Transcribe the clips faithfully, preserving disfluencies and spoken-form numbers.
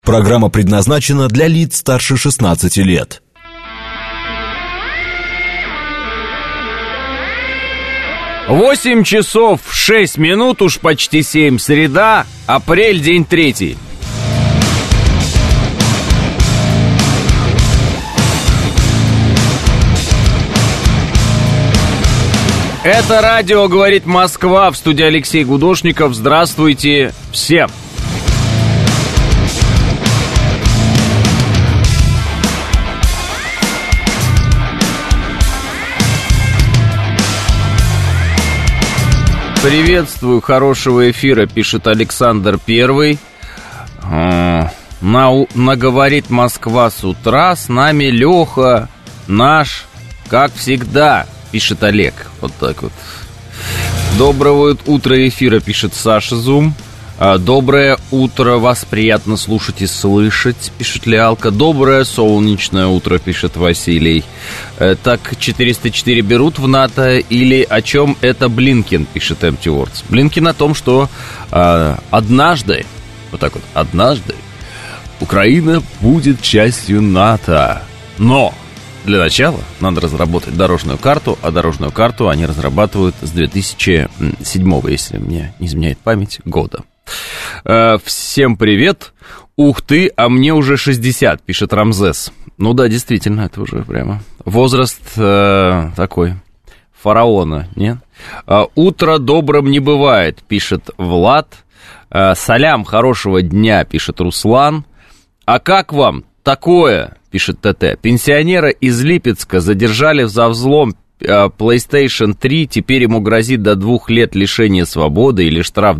Программа предназначена для лиц старше шестнадцати лет. Восемь часов шесть минут, уж почти семь, среда, апрель, день третий. Это радио «Говорит Москва», в студии Алексей Гудошников. Здравствуйте всем! Приветствую, хорошего эфира, пишет Александр Первый. На, на «Говорит Москва» с утра с нами Леха наш, как всегда, пишет Олег. Вот так вот. Доброго утра эфира, пишет Саша Зум. Доброе утро, вас приятно слушать и слышать, пишет Лиалка. Доброе солнечное утро, пишет Василий. Так, четыреста четыре берут в НАТО или о чем это Блинкен, пишет Empty Words. Блинкен о том, что э, однажды, вот так вот, однажды Украина будет частью НАТО. Но для начала надо разработать дорожную карту, а дорожную карту они разрабатывают с две тысячи седьмого, если мне не изменяет память, года. Всем привет. Ух ты, а мне уже шестьдесят, пишет Рамзес. Ну да, действительно, это уже прямо возраст э, такой фараона, нет? Утро добрым не бывает, пишет Влад. Салям, хорошего дня, пишет Руслан. А как вам такое, пишет ТТ? Пенсионера из Липецка задержали за взлом PlayStation три, теперь ему грозит до двух лет лишения свободы или штраф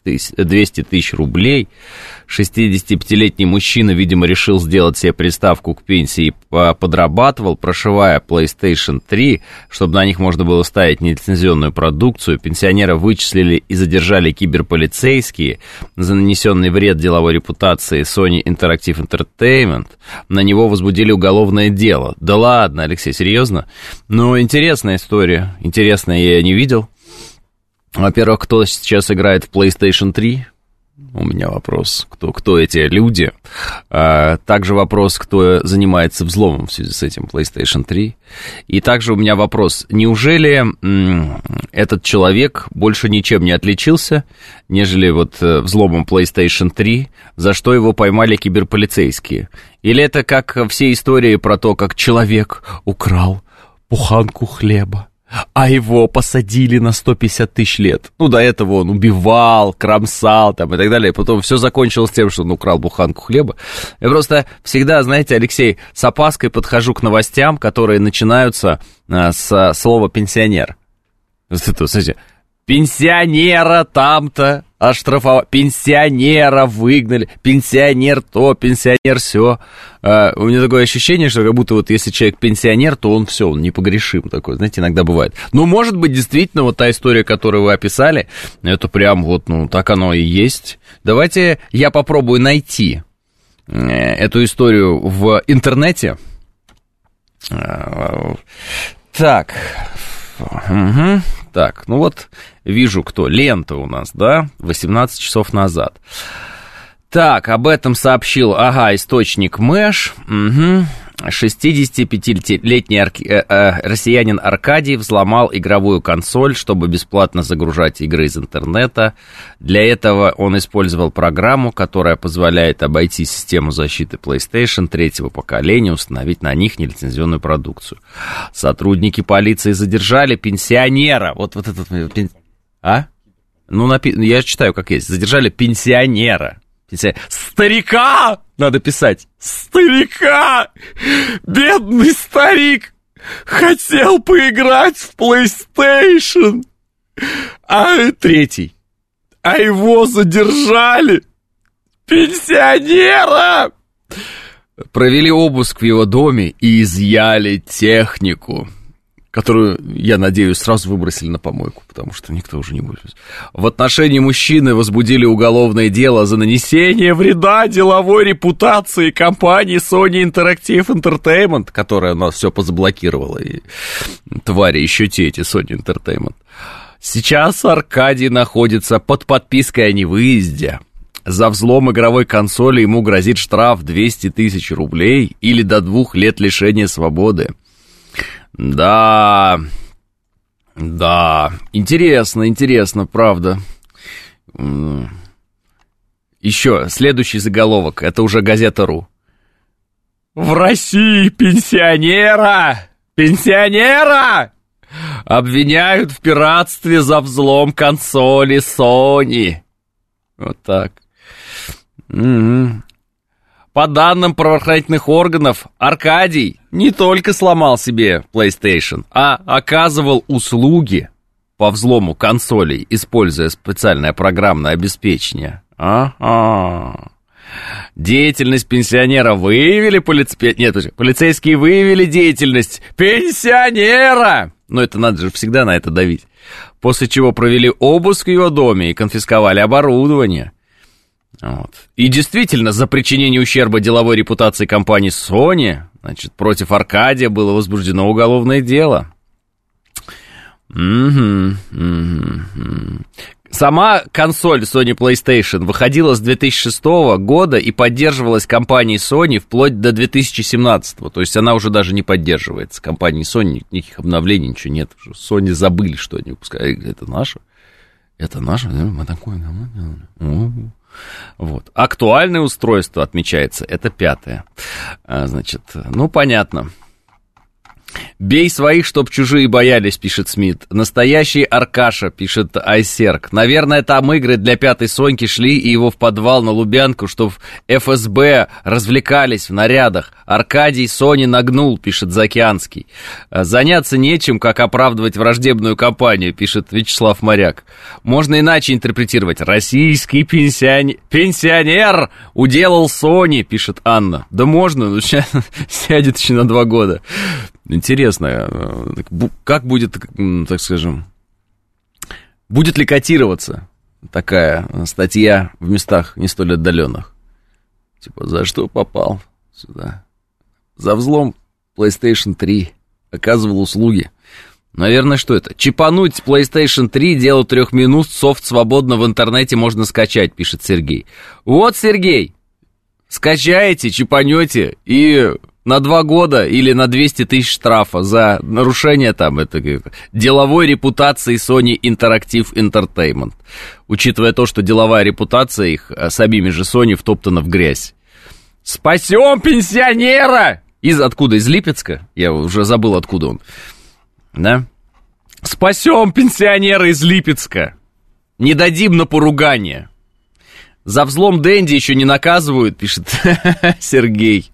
двести тысяч рублей. шестидесятипятилетний мужчина, видимо, решил сделать себе приставку к пенсии, подрабатывал, прошивая PlayStation три, чтобы на них можно было ставить нелицензионную продукцию. Пенсионера вычислили и задержали киберполицейские за нанесенный вред деловой репутации Sony Interactive Entertainment. На него возбудили уголовное дело. Да ладно, Алексей, серьезно? Ну, интересная история. Интересная, я ее не видел. Во-первых, кто сейчас играет в PlayStation три? У меня вопрос, кто, кто эти люди? А, также вопрос, кто занимается взломом в связи с этим PlayStation три. И также у меня вопрос, неужели м, этот человек больше ничем не отличился, нежели вот взломом PlayStation три, за что его поймали киберполицейские? Или это как все истории про то, как человек украл буханку хлеба, а его посадили на сто пятьдесят тысяч лет. Ну, до этого он убивал, кромсал там и так далее. Потом все закончилось тем, что он украл буханку хлеба. Я просто всегда, знаете, Алексей, с опаской подхожу к новостям, которые начинаются а, с слова «пенсионер». Вот это, смотрите, пенсионера там-то оштрафовали, пенсионера выгнали, пенсионер то, пенсионер сё. Uh, у меня такое ощущение, что как будто вот если человек пенсионер, то он все, он непогрешим такой, знаете, иногда бывает. Но может быть действительно вот та история, которую вы описали, это прям вот, ну, так оно и есть. Давайте я попробую найти эту историю в интернете. Uh, так, угу. Так, ну вот вижу, кто. Лента у нас, да, восемнадцать часов назад. Так, об этом сообщил, ага, источник Мэш. Угу. шестидесятипятилетний арки... э, э, россиянин Аркадий взломал игровую консоль, чтобы бесплатно загружать игры из интернета. Для этого он использовал программу, которая позволяет обойти систему защиты PlayStation третьего поколения, установить на них нелицензионную продукцию. Сотрудники полиции задержали пенсионера. Вот, вот этот... А? Ну, напи... я читаю, как есть. Задержали пенсионера. Старика! Надо писать. Старика! Бедный старик! Хотел поиграть в PlayStation! А третий. А его задержали! Пенсионера! Провели обыск в его доме и изъяли технику, которую, я надеюсь, сразу выбросили на помойку, потому что никто уже не будет. В отношении мужчины возбудили уголовное дело за нанесение вреда деловой репутации компании Sony Interactive Entertainment, которая у нас все позаблокировала, и твари еще те, эти Sony Entertainment. Сейчас Аркадий находится под подпиской о невыезде. За взлом игровой консоли ему грозит штраф двести тысяч рублей или до двух лет лишения свободы. Да, да, интересно, интересно, правда. Еще следующий заголовок, это уже Газета.ру. В России пенсионера, пенсионера обвиняют в пиратстве за взлом консоли Sony. Вот так. Угу. По данным правоохранительных органов, Аркадий не только сломал себе PlayStation, а оказывал услуги по взлому консолей, используя специальное программное обеспечение. Ага. Деятельность пенсионера выявили полицейские... Нет, полицейские выявили деятельность пенсионера! Но это надо же всегда на это давить. После чего провели обыск в его доме и конфисковали оборудование. Вот. И действительно, за причинение ущерба деловой репутации компании Sony, значит, против Аркадия было возбуждено уголовное дело. Угу, угу, угу. Сама консоль Sony PlayStation выходила с две тысячи шестого года и поддерживалась компанией Sony вплоть до две тысячи семнадцатого. То есть она уже даже не поддерживается. Компанией Sony никаких обновлений, ничего нет. Sony забыли, что они выпускают. Это наше? Это наше? Мы такое... Вот. Актуальное устройство отмечается. Это пятое. Значит, ну, понятно. «Бей своих, чтоб чужие боялись», пишет Смит. «Настоящий Аркаша», пишет Айсерк. «Наверное, там игры для пятой Соньки шли и его в подвал на Лубянку, чтоб эф эс бэ развлекались в нарядах. Аркадий Сони нагнул», пишет Заокеанский. «Заняться нечем, как оправдывать враждебную кампанию», пишет Вячеслав Моряк. «Можно иначе интерпретировать. Российский пенсионер, пенсионер уделал Сони», пишет Анна. «Да можно, но сейчас сядет еще на два года». Интересно, как будет, так скажем, будет ли котироваться такая статья в местах не столь отдаленных? Типа, за что попал сюда? За взлом PlayStation три, оказывал услуги. Наверное, что это? Чипануть PlayStation три, дело трех минут, софт свободно в интернете можно скачать, пишет Сергей. Вот, Сергей, скачаете, чипанете и... На два года или на двести тысяч штрафа за нарушение там это, деловой репутации Sony Interactive Entertainment. Учитывая то, что деловая репутация их самими же Sony втоптана в грязь. Спасем пенсионера! Из откуда? Из Липецка? Я уже забыл, откуда он. Да? Спасем пенсионера из Липецка! Не дадим на поругание. За взлом Дэнди еще не наказывают, пишет Сергей.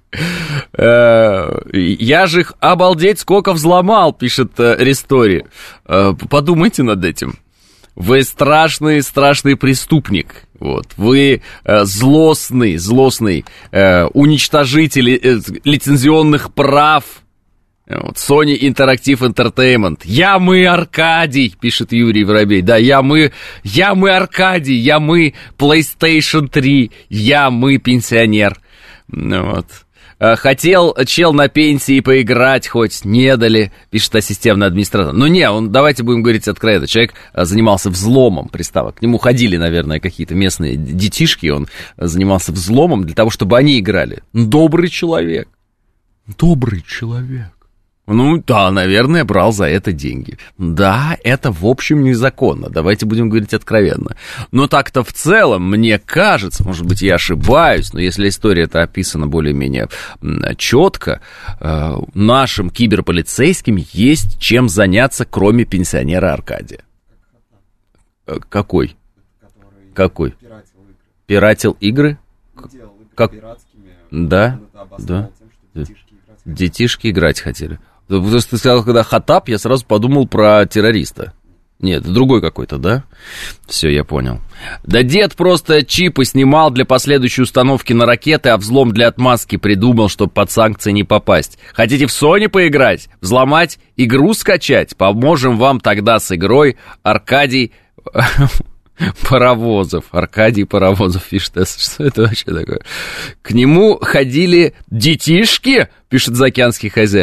Я же их обалдеть сколько взломал, пишет Рестори. Подумайте над этим. Вы страшный, страшный преступник. Вот. Вы злостный, злостный уничтожитель лицензионных прав. Вот, Sony Interactive Entertainment. Я мы Аркадий, пишет Юрий Воробей. Да, я мы, я мы Аркадий, я мы PlayStation три, я мы пенсионер. Вот. Хотел чел на пенсии поиграть, хоть не дали, пишет ассистентный администратор. Ну не, он, давайте будем говорить откровенно, человек занимался взломом приставок. К нему ходили, наверное, какие-то местные детишки, он занимался взломом для того, чтобы они играли. Добрый человек. Добрый человек. Ну, да, наверное, брал за это деньги. Да, это, в общем, незаконно, давайте будем говорить откровенно. Но так-то в целом, мне кажется, может быть, я ошибаюсь, но если история-то описана более-менее четко, нашим киберполицейским есть чем заняться, кроме пенсионера Аркадия. Какой? Какой? Пиратил игры. Пиратил игры? Как? Да, да. Детишки играть хотели. Потому что ты сказал, когда Хаттаб, я сразу подумал про террориста. Нет, другой какой-то, да? Все, я понял. Да дед просто чипы снимал для последующей установки на ракеты, а взлом для отмазки придумал, чтобы под санкции не попасть. Хотите в Sony поиграть? Взломать? Игру скачать? Поможем вам тогда с игрой. Аркадий... Паровозов. Аркадий Паровозов пишет. Что это вообще такое? К нему ходили детишки, пишет заокеанский хозяин.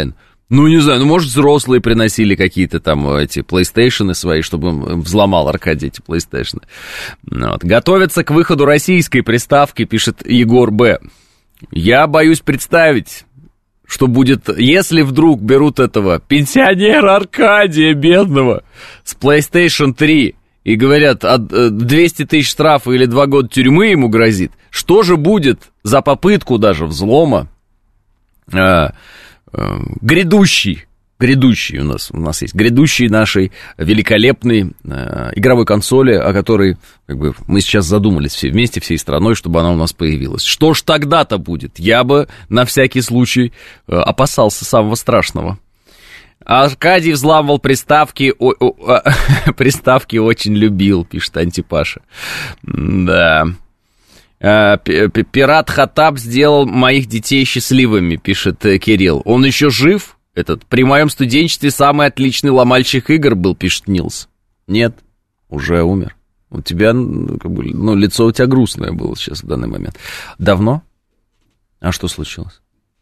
Ну, не знаю, ну, может, взрослые приносили какие-то там эти PlayStation свои, чтобы он взломал Аркадий эти PlayStation. Вот. Готовятся к выходу российской приставки, пишет Егор Б. Я боюсь представить, что будет, если вдруг берут этого пенсионера Аркадия бедного с PlayStation три и говорят, двести тысяч штрафа или два года тюрьмы ему грозит, что же будет за попытку даже взлома э, э, грядущий, грядущий у нас, у нас есть грядущий нашей великолепной э, игровой консоли, о которой как бы, мы сейчас задумались все вместе, всей страной, чтобы она у нас появилась. Что ж тогда-то будет? Я бы на всякий случай э, опасался самого страшного. Аркадий взламывал приставки, о, о, о, приставки очень любил, пишет Антипаша. Да. Пират Хаттаб сделал моих детей счастливыми, пишет Кирилл. Он еще жив? Этот, при моем студенчестве самый отличный ломальщик игр был, пишет Нилс. Нет, уже умер. У тебя, как бы, ну, лицо у тебя грустное было сейчас в данный момент. Давно? А что случилось?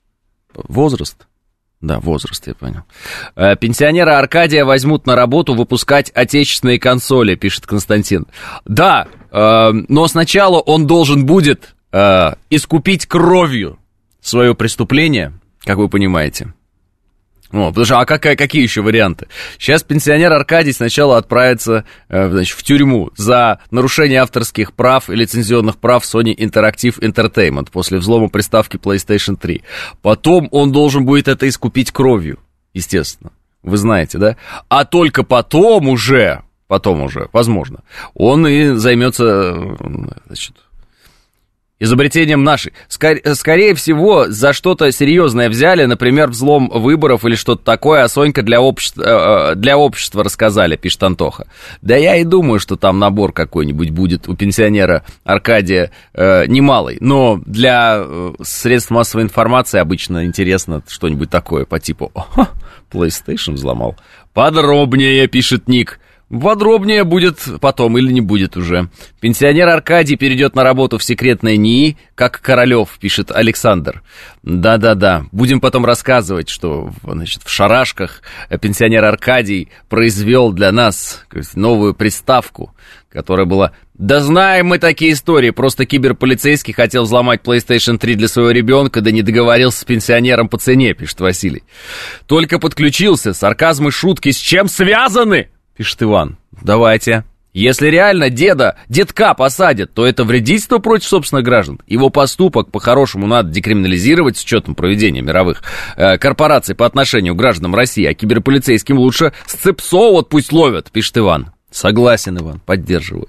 Возраст? Да, возраст, я понял. Пенсионера Аркадия возьмут на работу выпускать отечественные консоли, пишет Константин. Да, э, но сначала он должен будет э, искупить кровью свое преступление, как вы понимаете. О, потому что, а как, какие еще варианты? Сейчас пенсионер Аркадий сначала отправится э, значит, в тюрьму за нарушение авторских прав и лицензионных прав Sony Interactive Entertainment после взлома приставки PlayStation три. Потом он должен будет это искупить кровью, естественно. Вы знаете, да? А только потом уже, потом уже, возможно, он и займется, значит, изобретением нашей. Скорее, скорее всего, за что-то серьезное взяли, например, взлом выборов или что-то такое, а Сонька для общества, для общества рассказали, пишет Антоха. Да я и думаю, что там набор какой-нибудь будет у пенсионера Аркадия э, немалый, но для э, средств массовой информации обычно интересно что-нибудь такое по типу PlayStation взломал. Подробнее, пишет Ник. Подробнее будет потом или не будет уже. Пенсионер Аркадий перейдет на работу в секретное НИИ, как Королев, пишет Александр. Да-да-да, будем потом рассказывать, что, значит, в шарашках пенсионер Аркадий произвел для нас новую приставку, которая была... Да знаем мы такие истории, просто киберполицейский хотел взломать PlayStation три для своего ребенка, да не договорился с пенсионером по цене, пишет Василий. Только подключился, сарказм и шутки с чем связаны? Пишет Иван. Давайте. Если реально деда, детка посадят, то это вредительство против собственных граждан. Его поступок по-хорошему надо декриминализировать с учетом проведения мировых э, корпораций по отношению к гражданам России, а киберполицейским лучше сцепсо вот пусть ловят, пишет Иван. Согласен, Иван, поддерживаю.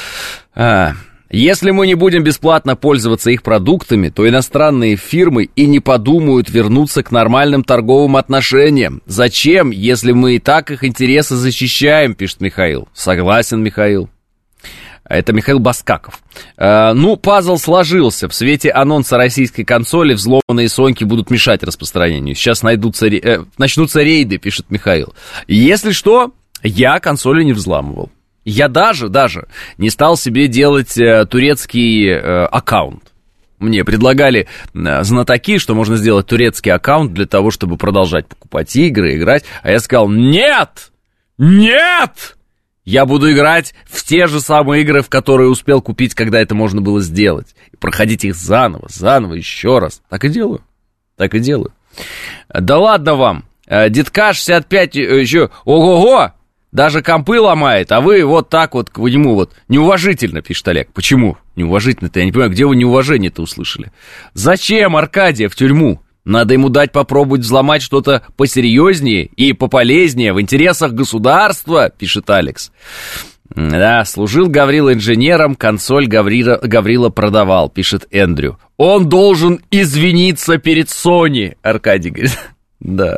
А, если мы не будем бесплатно пользоваться их продуктами, то иностранные фирмы и не подумают вернуться к нормальным торговым отношениям. Зачем, если мы и так их интересы защищаем, пишет Михаил. Согласен, Михаил. Это Михаил Баскаков. А, ну, пазл сложился. В свете анонса российской консоли взломанные Соньки будут мешать распространению. Сейчас найдутся, э, начнутся рейды, пишет Михаил. Если что, я консоли не взламывал. Я даже, даже не стал себе делать э, турецкий э, аккаунт. Мне предлагали э, знатоки, что можно сделать турецкий аккаунт для того, чтобы продолжать покупать игры, играть. А я сказал, нет, нет, я буду играть в те же самые игры, в которые успел купить, когда это можно было сделать. И проходить их заново, заново, еще раз. Так и делаю, так и делаю. Да ладно вам, э, детка шестьдесят пять э, еще, ого-го! Даже компы ломает, а вы вот так вот к нему вот неуважительно, пишет Олег. Почему неуважительно-то? Я не понимаю, где вы неуважение-то услышали? Зачем Аркадия в тюрьму? Надо ему дать попробовать взломать что-то посерьезнее и пополезнее в интересах государства, пишет Алекс. Да, служил Гаврила инженером, консоль Гаврила, Гаврила продавал, пишет Эндрю. Он должен извиниться перед Sony, Аркадий говорит. Да.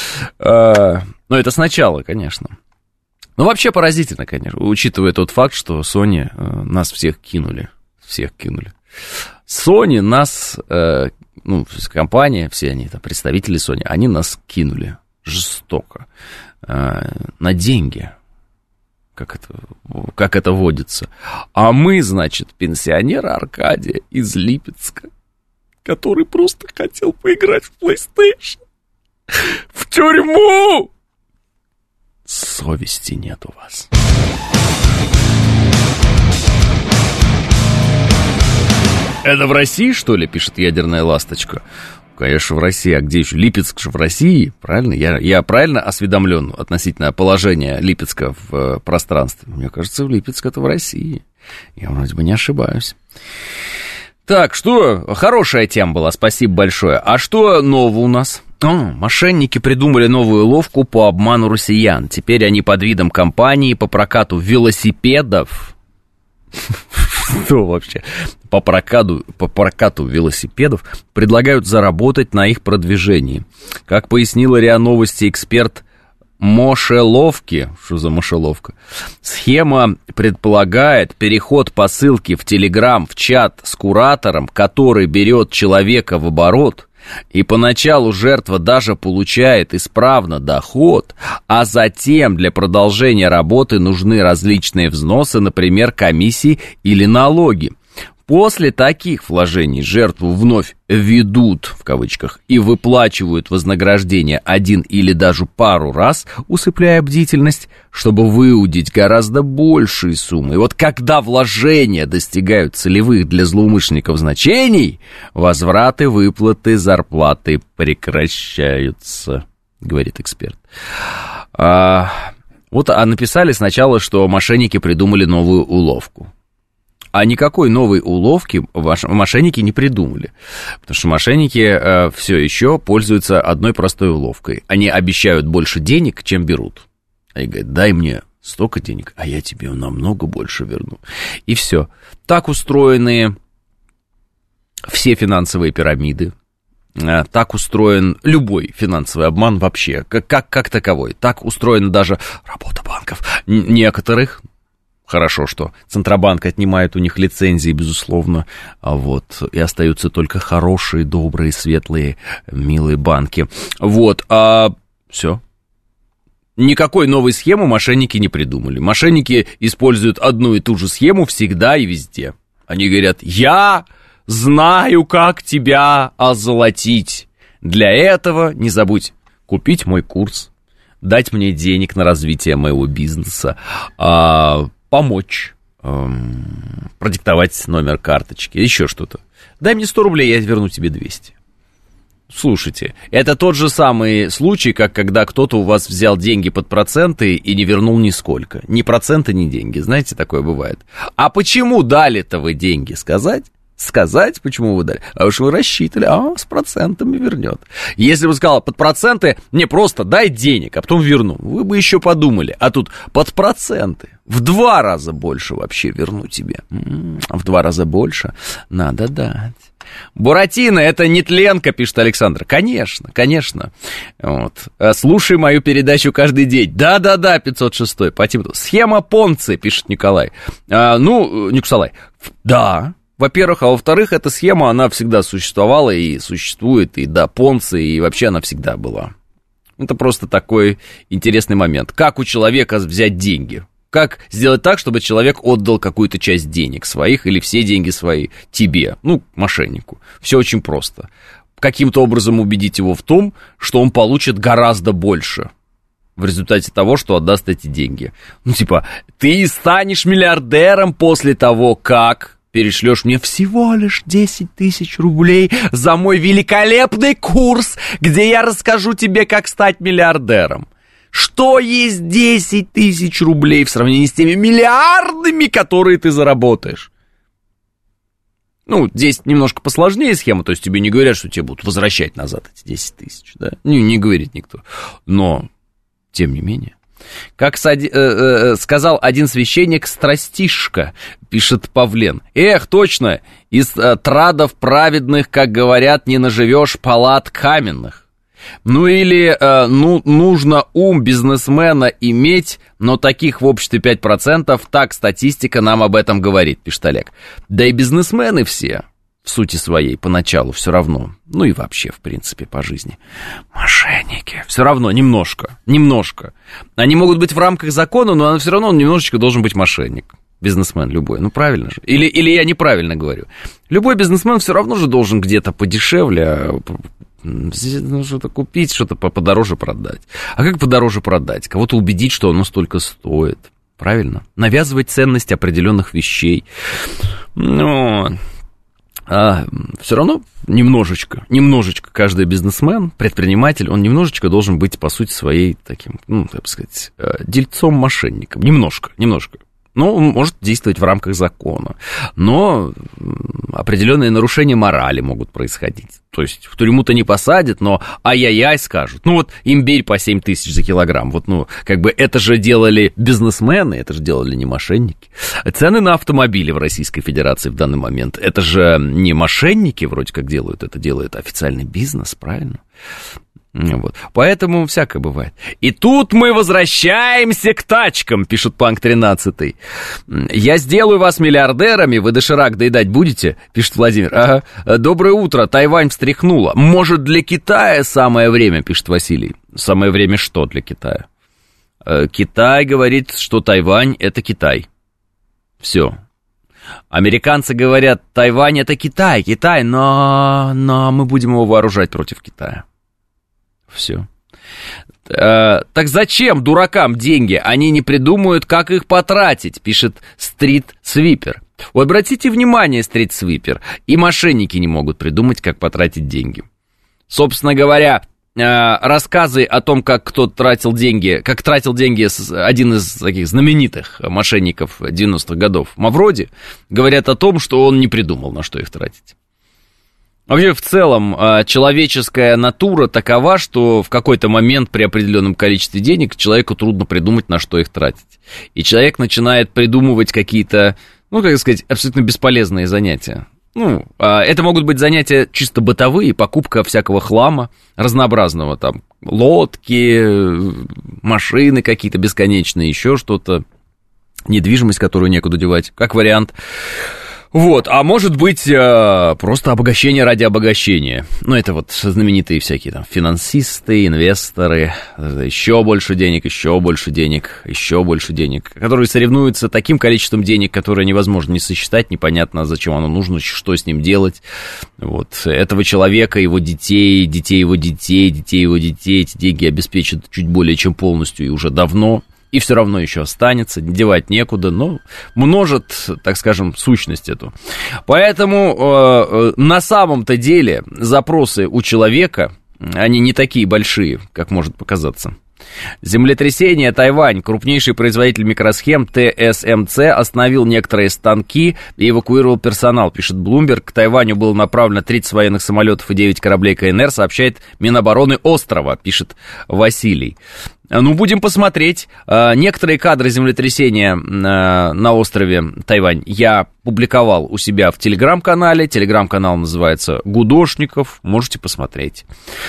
Но это сначала, конечно. Ну, вообще поразительно, конечно, учитывая тот факт, что Sony э, нас всех кинули, всех кинули. Sony нас, э, ну, компания, все они, там, представители Sony, они нас кинули жестоко, э, на деньги, как это, как это водится. А мы, значит, пенсионера Аркадия из Липецка, который просто хотел поиграть в PlayStation. В тюрьму! Совести нет у вас. Это в России, что ли, пишет ядерная ласточка? Конечно, в России. А где еще? Липецк же в России, правильно? Я, я правильно осведомлен относительно положения Липецка в э, пространстве? Мне кажется, Липецк это в России. Я вроде бы не ошибаюсь. Так, что? Хорошая тема была, спасибо большое. А что нового у нас? О, мошенники придумали новую уловку по обману россиян. Теперь они под видом компании по прокату велосипедов... Что вообще? По прокату, по прокату велосипедов предлагают заработать на их продвижении. Как пояснила РИА Новости эксперт Мошеловки, что за мошеловка? Схема предполагает переход по ссылке в Телеграм в чат с куратором, который берет человека в оборот. И поначалу жертва даже получает исправно доход, а затем для продолжения работы нужны различные взносы, например, комиссии или налоги. После таких вложений жертву вновь «ведут», в кавычках, и выплачивают вознаграждение один или даже пару раз, усыпляя бдительность, чтобы выудить гораздо большие суммы. И вот когда вложения достигают целевых для злоумышленников значений, возвраты выплаты зарплаты прекращаются, говорит эксперт. А, вот а написали сначала, что мошенники придумали новую уловку. А никакой новой уловки мошенники не придумали. Потому что мошенники э, все еще пользуются одной простой уловкой. Они обещают больше денег, чем берут. Они говорят, дай мне столько денег, а я тебе намного больше верну. И все. Так устроены все финансовые пирамиды. Э, так устроен любой финансовый обман вообще, как, как, как таковой. Так устроена даже работа банков. Н- некоторых... Хорошо, что Центробанк отнимает у них лицензии, безусловно, а вот, и остаются только хорошие, добрые, светлые, милые банки. Вот, а все. Никакой новой схемы мошенники не придумали. Мошенники используют одну и ту же схему всегда и везде. Они говорят, я знаю, как тебя озолотить. Для этого не забудь купить мой курс, дать мне денег на развитие моего бизнеса, а... помочь, эм, продиктовать номер карточки, еще что-то. Дай мне сто рублей, я верну тебе двести. Слушайте, это тот же самый случай, как когда кто-то у вас взял деньги под проценты и не вернул нисколько. Ни проценты, ни деньги, знаете, такое бывает. А почему дали-то вы деньги, сказать? Сказать, почему вы дали? А уж вы рассчитывали, а, с процентами вернет. Если бы сказал, под проценты, не просто дай денег, а потом верну, вы бы еще подумали. А тут под проценты, в два раза больше вообще верну тебе. М-м, в два раза больше надо дать. Буратино, это нетленка, пишет Александр. Конечно, конечно. Вот. Слушай мою передачу каждый день. Да-да-да, пятьсот шесть. По типу. Схема Понци, пишет Николай. А, ну, Николай, да. Во-первых, а во-вторых, эта схема, она всегда существовала и существует, и до Понци, и вообще она всегда была. Это просто такой интересный момент. Как у человека взять деньги? Как сделать так, чтобы человек отдал какую-то часть денег своих или все деньги свои тебе, ну, мошеннику? Все очень просто. Каким-то образом убедить его в том, что он получит гораздо больше в результате того, что отдаст эти деньги. Ну, типа, ты станешь миллиардером после того, как... перешлешь мне всего лишь десять тысяч рублей за мой великолепный курс, где я расскажу тебе, как стать миллиардером. Что есть десять тысяч рублей в сравнении с теми миллиардами, которые ты заработаешь? Ну, здесь немножко посложнее схема, то есть тебе не говорят, что тебе будут возвращать назад эти десять тысяч, да? Не, не говорит никто. Но, тем не менее. Как сади, э, э, сказал один священник, страстишка, пишет Павлен. Эх, точно, из э, традов праведных, как говорят, не наживешь палат каменных. Ну или, э, ну, нужно ум бизнесмена иметь, но таких в обществе пять процентов, так статистика нам об этом говорит, пишет Олег. Да и бизнесмены все... в сути своей, поначалу все равно, ну и вообще, в принципе, по жизни. Мошенники. Все равно, немножко, немножко. Они могут быть в рамках закона, но все равно он немножечко должен быть мошенник. Бизнесмен любой, ну правильно же. Или, или я неправильно говорю. Любой бизнесмен все равно же должен где-то подешевле Ну, что-то купить, что-то подороже продать. А как подороже продать? Кого-то убедить, что оно столько стоит. Правильно? Навязывать ценность определенных вещей. Но а, все равно немножечко, немножечко каждый бизнесмен, предприниматель, он немножечко должен быть, по сути, своей таким, ну, так сказать, дельцом-мошенником. Немножко, немножко. Ну, он может действовать в рамках закона, но определенные нарушения морали могут происходить. То есть в тюрьму-то не посадят, но ай-яй-яй скажут. Ну вот имбирь по семь тысяч за килограмм. Вот, ну, как бы это же делали бизнесмены, это же делали не мошенники. Цены на автомобили в Российской Федерации в данный момент, это же не мошенники вроде как делают, это делает официальный бизнес, правильно? Вот. Поэтому всякое бывает. И тут мы возвращаемся к тачкам, пишет Панк тринадцатый. Я сделаю вас миллиардерами, вы доширак доедать будете, пишет Владимир. Ага. Доброе утро, Тайвань встряхнула. Может, для Китая самое время, пишет Василий. Самое время что для Китая? Китай говорит, что Тайвань это Китай. Все. Американцы говорят, Тайвань это Китай, Китай, но, но мы будем его вооружать против Китая. Все. А, так зачем дуракам деньги? Они не придумают, как их потратить, пишет Стрит Свипер. Вы обратите внимание, Стрит Свипер, и мошенники не могут придумать, как потратить деньги. Собственно говоря, рассказы о том, как кто-то тратил деньги, как тратил деньги один из таких знаменитых мошенников девяностых годов, Мавроди, говорят о том, что он не придумал, на что их тратить. Вообще, в целом, человеческая натура такова, что в какой-то момент при определенном количестве денег человеку трудно придумать, на что их тратить. И человек начинает придумывать какие-то, ну, как сказать, абсолютно бесполезные занятия. Ну, это могут быть занятия чисто бытовые, покупка всякого хлама разнообразного, там, лодки, машины какие-то бесконечные, еще что-то, недвижимость, которую некуда девать, как вариант. Вот, а может быть, э, просто обогащение ради обогащения. Ну, это вот знаменитые всякие там финансисты, инвесторы, еще больше денег, еще больше денег, еще больше денег, которые соревнуются таким количеством денег, которое невозможно не сосчитать, непонятно, зачем оно нужно, что с ним делать. Вот, этого человека, его детей, детей его детей, детей его детей, эти деньги обеспечат чуть более чем полностью и уже давно. И все равно еще останется, девать некуда, но множит, так скажем, сущность эту. Поэтому э, на самом-то деле запросы у человека, они не такие большие, как может показаться. Землетрясение. Тайвань, крупнейший производитель микросхем тэ эс эм цэ, остановил некоторые станки и эвакуировал персонал, пишет Bloomberg. К Тайваню было направлено тридцать военных самолетов и девять кораблей ка эн эр, сообщает Минобороны острова, пишет Василий. Ну, будем посмотреть. Некоторые кадры землетрясения на острове Тайвань я публиковал у себя в телеграм-канале. Телеграм-канал называется «Гудошников». Можете посмотреть.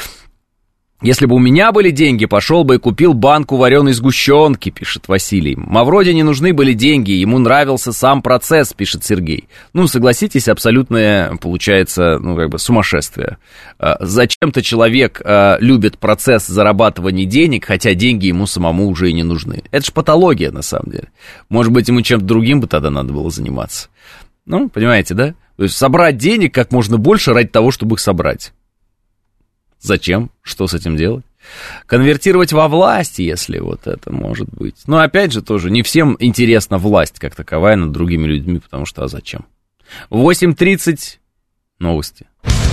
Если бы у меня были деньги, пошел бы и купил банку вареной сгущенки, пишет Василий. Мавроди не нужны были деньги, ему нравился сам процесс, пишет Сергей. Ну, согласитесь, абсолютное, получается, ну, как бы сумасшествие. Зачем-то человек любит процесс зарабатывания денег, хотя деньги ему самому уже и не нужны. Это же патология, на самом деле. Может быть, ему чем-то другим бы тогда надо было заниматься. Ну, понимаете, да? То есть собрать денег как можно больше ради того, чтобы их собрать. Зачем? Что с этим делать? Конвертировать во власть, если вот это может быть. Но опять же тоже, не всем интересна власть как таковая над другими людьми, потому что а зачем? восемь тридцать новости.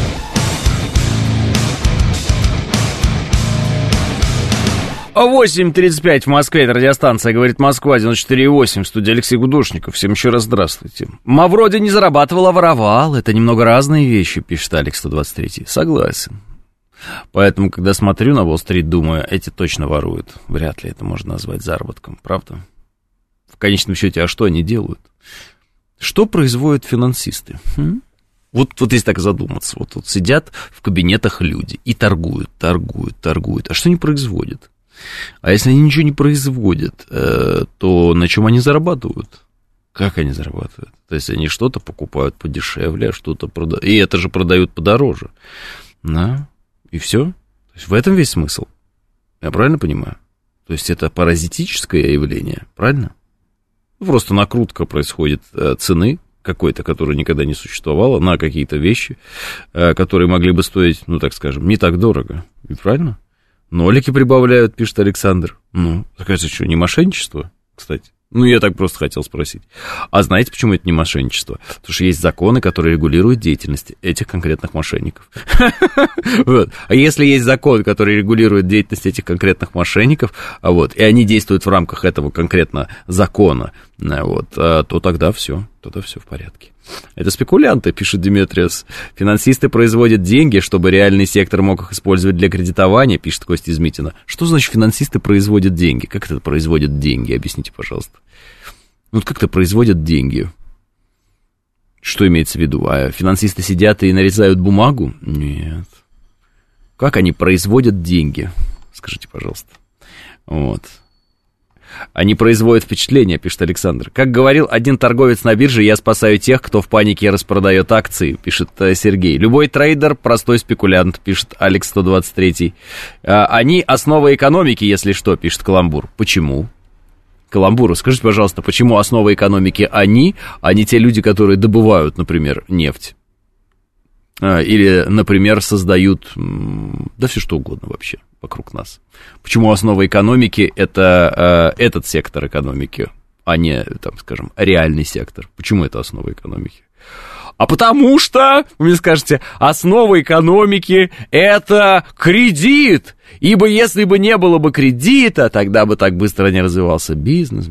восемь тридцать пять в Москве, это радиостанция «Говорит Москва», девяносто четыре и восемь, в студии Алексей Гудошников. Всем еще раз здравствуйте. Мавроди не зарабатывал, а воровал. Это немного разные вещи, пишет Алекс сто двадцать три. Согласен. Поэтому, когда смотрю на Уолл-стрит, думаю, эти точно воруют. Вряд ли это можно назвать заработком, правда? В конечном счете, а что они делают? Что производят финансисты? Хм? Вот, вот если так задуматься, вот, вот сидят в кабинетах люди и торгуют, торгуют, торгуют. А что они производят? А если они ничего не производят, э, то на чем они зарабатывают? Как они зарабатывают? То есть они что-то покупают подешевле, а что-то продают. И это же продают подороже. Да? И все. То есть в этом весь смысл. Я правильно понимаю? То есть это паразитическое явление, правильно? Просто накрутка происходит цены какой-то, которой никогда не существовало, на какие-то вещи, которые могли бы стоить, ну, так скажем, не так дорого. Ведь правильно? Нолики прибавляют, пишет Александр. Ну, это что, не мошенничество, кстати? Ну, я так просто хотел спросить. А знаете, почему это не мошенничество? Потому что есть законы, которые регулируют деятельность этих конкретных мошенников. А если есть закон, который регулирует деятельность этих конкретных мошенников, и они действуют в рамках этого конкретно закона, то тогда все, тогда все в порядке. Это спекулянты, пишет Диметриос. Финансисты производят деньги, чтобы реальный сектор мог их использовать для кредитования, пишет Костя Измитина. Что значит финансисты производят деньги? Как это производят деньги? Объясните, пожалуйста. Вот как это производят деньги? Что имеется в виду? А финансисты сидят и нарезают бумагу? Нет. Как они производят деньги? Скажите, пожалуйста. Вот. Они производят впечатление, пишет Александр. Как говорил один торговец на бирже, я спасаю тех, кто в панике распродает акции, пишет Сергей. Любой трейдер – простой спекулянт, пишет Алекс сто двадцать три. Они основа экономики, если что, пишет Каламбур. Почему? Каламбуру, скажите, пожалуйста, почему основа экономики они, а не те люди, которые добывают, например, нефть? Или, например, создают, да все что угодно вообще вокруг нас. Почему основа экономики – это э, этот сектор экономики, а не, там, скажем, реальный сектор? Почему это основа экономики? А потому что, вы мне скажете, основа экономики – это кредит. Ибо если бы не было бы кредита, тогда бы так быстро не развивался бизнес.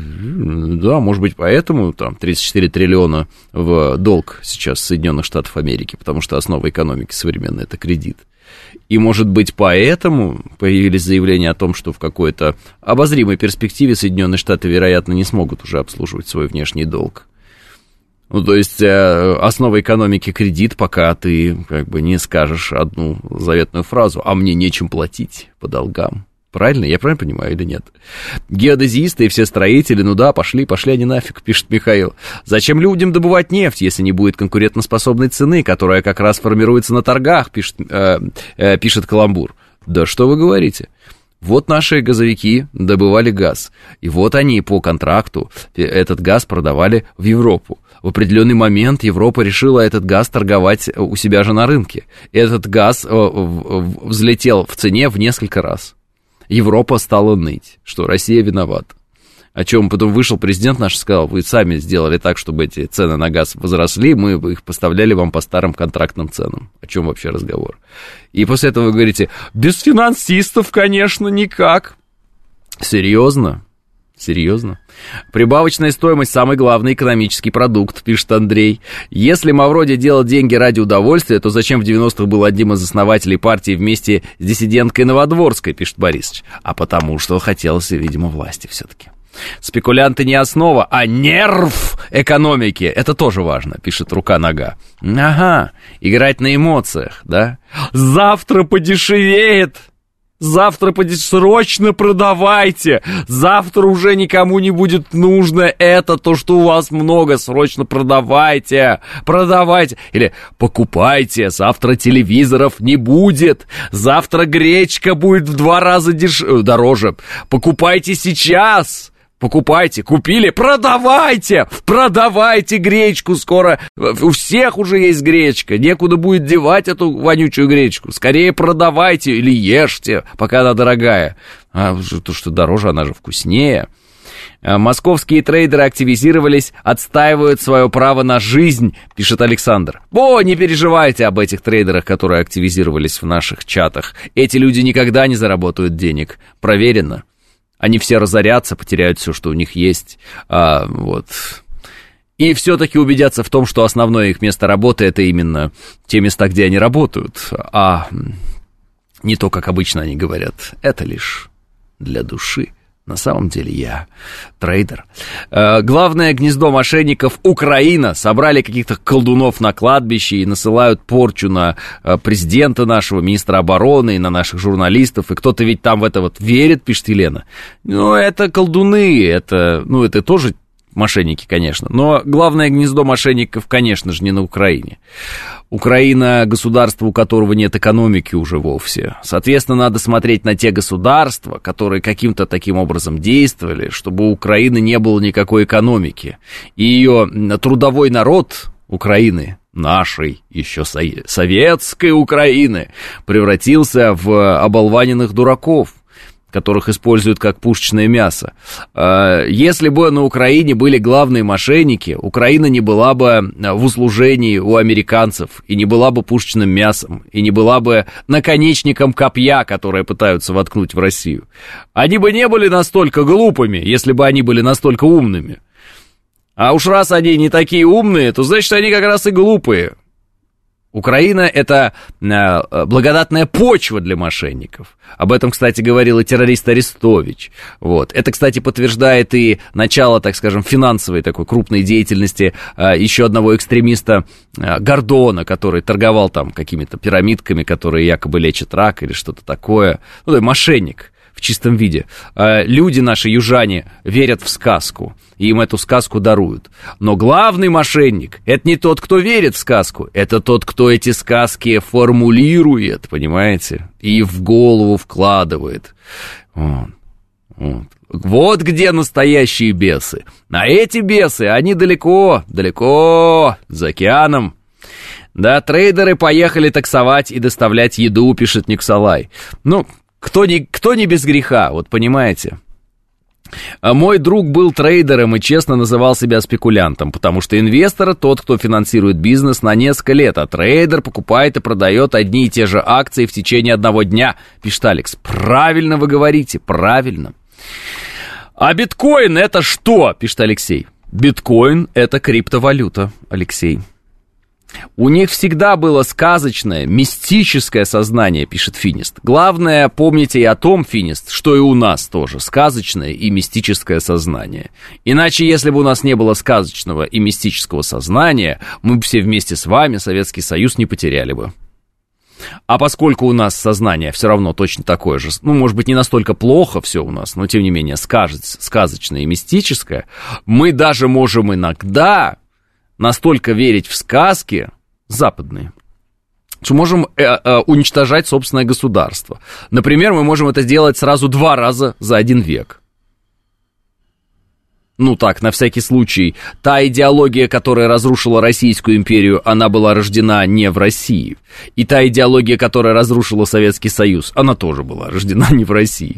Да, может быть, поэтому там тридцать четыре триллиона в долг сейчас Соединенных Штатов Америки, потому что основа экономики современной – это кредит. И, может быть, поэтому появились заявления о том, что в какой-то обозримой перспективе Соединенные Штаты, вероятно, не смогут уже обслуживать свой внешний долг. Ну, то есть, основа экономики кредит, пока ты как бы не скажешь одну заветную фразу, а мне нечем платить по долгам. Правильно? Я правильно понимаю или нет? Геодезисты и все строители, ну да, пошли, пошли они нафиг, пишет Михаил. Зачем людям добывать нефть, если не будет конкурентоспособной цены, которая как раз формируется на торгах, пишет, э, э, пишет Каламбур. Да что вы говорите? Вот наши газовики добывали газ, и вот они по контракту этот газ продавали в Европу. В определенный момент Европа решила этот газ торговать у себя же на рынке. Этот газ взлетел в цене в несколько раз. Европа стала ныть, что Россия виновата. О чем потом вышел президент наш и сказал: вы сами сделали так, чтобы эти цены на газ возросли, мы их поставляли вам по старым контрактным ценам. О чем вообще разговор? И после этого вы говорите: без финансистов, конечно, никак. Серьезно? Серьезно? Прибавочная стоимость – самый главный экономический продукт, пишет Андрей. Если Мавроди делал деньги ради удовольствия, то зачем в девяностых был одним из основателей партии вместе с диссиденткой Новодворской, пишет Борисович? А потому что хотелось, видимо, власти все-таки. Спекулянты не основа, а нерв экономики. Это тоже важно, пишет Рука-нога. Ага, играть на эмоциях, да? Завтра подешевеет. Завтра подешевеет. Срочно продавайте. Завтра уже никому не будет нужно это, то, что у вас много. Срочно продавайте. Продавайте. Или покупайте. Завтра телевизоров не будет. Завтра гречка будет в два раза деш... дороже. Покупайте сейчас. Покупайте, купили, продавайте, продавайте гречку скоро. У всех уже есть гречка, некуда будет девать эту вонючую гречку. Скорее продавайте или ешьте, пока она дорогая. А то, что дороже, она же вкуснее. Московские трейдеры активизировались, отстаивают свое право на жизнь, пишет Александр. О, не переживайте об этих трейдерах, которые активизировались в наших чатах. Эти люди никогда не заработают денег. Проверено. Они все разорятся, потеряют все, что у них есть, а, вот. И все-таки убедятся в том, что основное их место работы – это именно те места, где они работают, а не то, как обычно они говорят. Это лишь для души. На самом деле я трейдер. Э, главное гнездо мошенников – Украина. Собрали каких-то колдунов на кладбище и насылают порчу на э, президента нашего, министра обороны, и на наших журналистов. И кто-то ведь там в это вот верит, пишет Елена. Ну, это колдуны, это, ну, это тоже мошенники, конечно. Но главное гнездо мошенников, конечно же, не на Украине. Украина — государство, у которого нет экономики уже вовсе. Соответственно, надо смотреть на те государства, которые каким-то таким образом действовали, чтобы у Украины не было никакой экономики. И ее трудовой народ Украины, нашей, еще советской Украины, превратился в оболваненных дураков, которых используют как пушечное мясо. Если бы на Украине были главные мошенники, Украина не была бы в услужении у американцев, и не была бы пушечным мясом, и не была бы наконечником копья, которое пытаются воткнуть в Россию. Они бы не были настолько глупыми, если бы они были настолько умными. А уж раз они не такие умные, то значит, они как раз и глупые. Украина — это благодатная почва для мошенников. Об этом, кстати, говорил и террорист Арестович. Вот. Это, кстати, подтверждает и начало, так скажем, финансовой такой крупной деятельности еще одного экстремиста Гордона, который торговал там какими-то пирамидками, которые якобы лечат рак или что-то такое. Ну, да, мошенник в чистом виде. Люди наши, южане, верят в сказку, и им эту сказку даруют. Но главный мошенник — это не тот, кто верит в сказку, это тот, кто эти сказки формулирует, понимаете, и в голову вкладывает. Вот, вот. Вот где настоящие бесы. А эти бесы, они далеко, далеко, за океаном. Да, трейдеры поехали таксовать и доставлять еду, пишет Никсалай. Ну, кто не, кто не без греха, вот понимаете. Мой друг был трейдером и честно называл себя спекулянтом, потому что инвестор — тот, кто финансирует бизнес на несколько лет, а трейдер покупает и продает одни и те же акции в течение одного дня, пишет Алекс. Правильно вы говорите, правильно. А биткоин — это что, пишет Алексей. Биткоин — это криптовалюта, Алексей. У них всегда было сказочное, мистическое сознание, пишет Финист. Главное, помните и о том, Финист, что и у нас тоже сказочное и мистическое сознание. Иначе, если бы у нас не было сказочного и мистического сознания, мы бы все вместе с вами Советский Союз не потеряли бы. А поскольку у нас сознание все равно точно такое же, ну, может быть, не настолько плохо все у нас, но, тем не менее, сказочное и мистическое, мы даже можем иногда настолько верить в сказки западные, что можем э, э, уничтожать собственное государство. Например, мы можем это сделать сразу два раза за один век. Ну так, на всякий случай, та идеология, которая разрушила Российскую империю, она была рождена не в России. И та идеология, которая разрушила Советский Союз, она тоже была рождена не в России.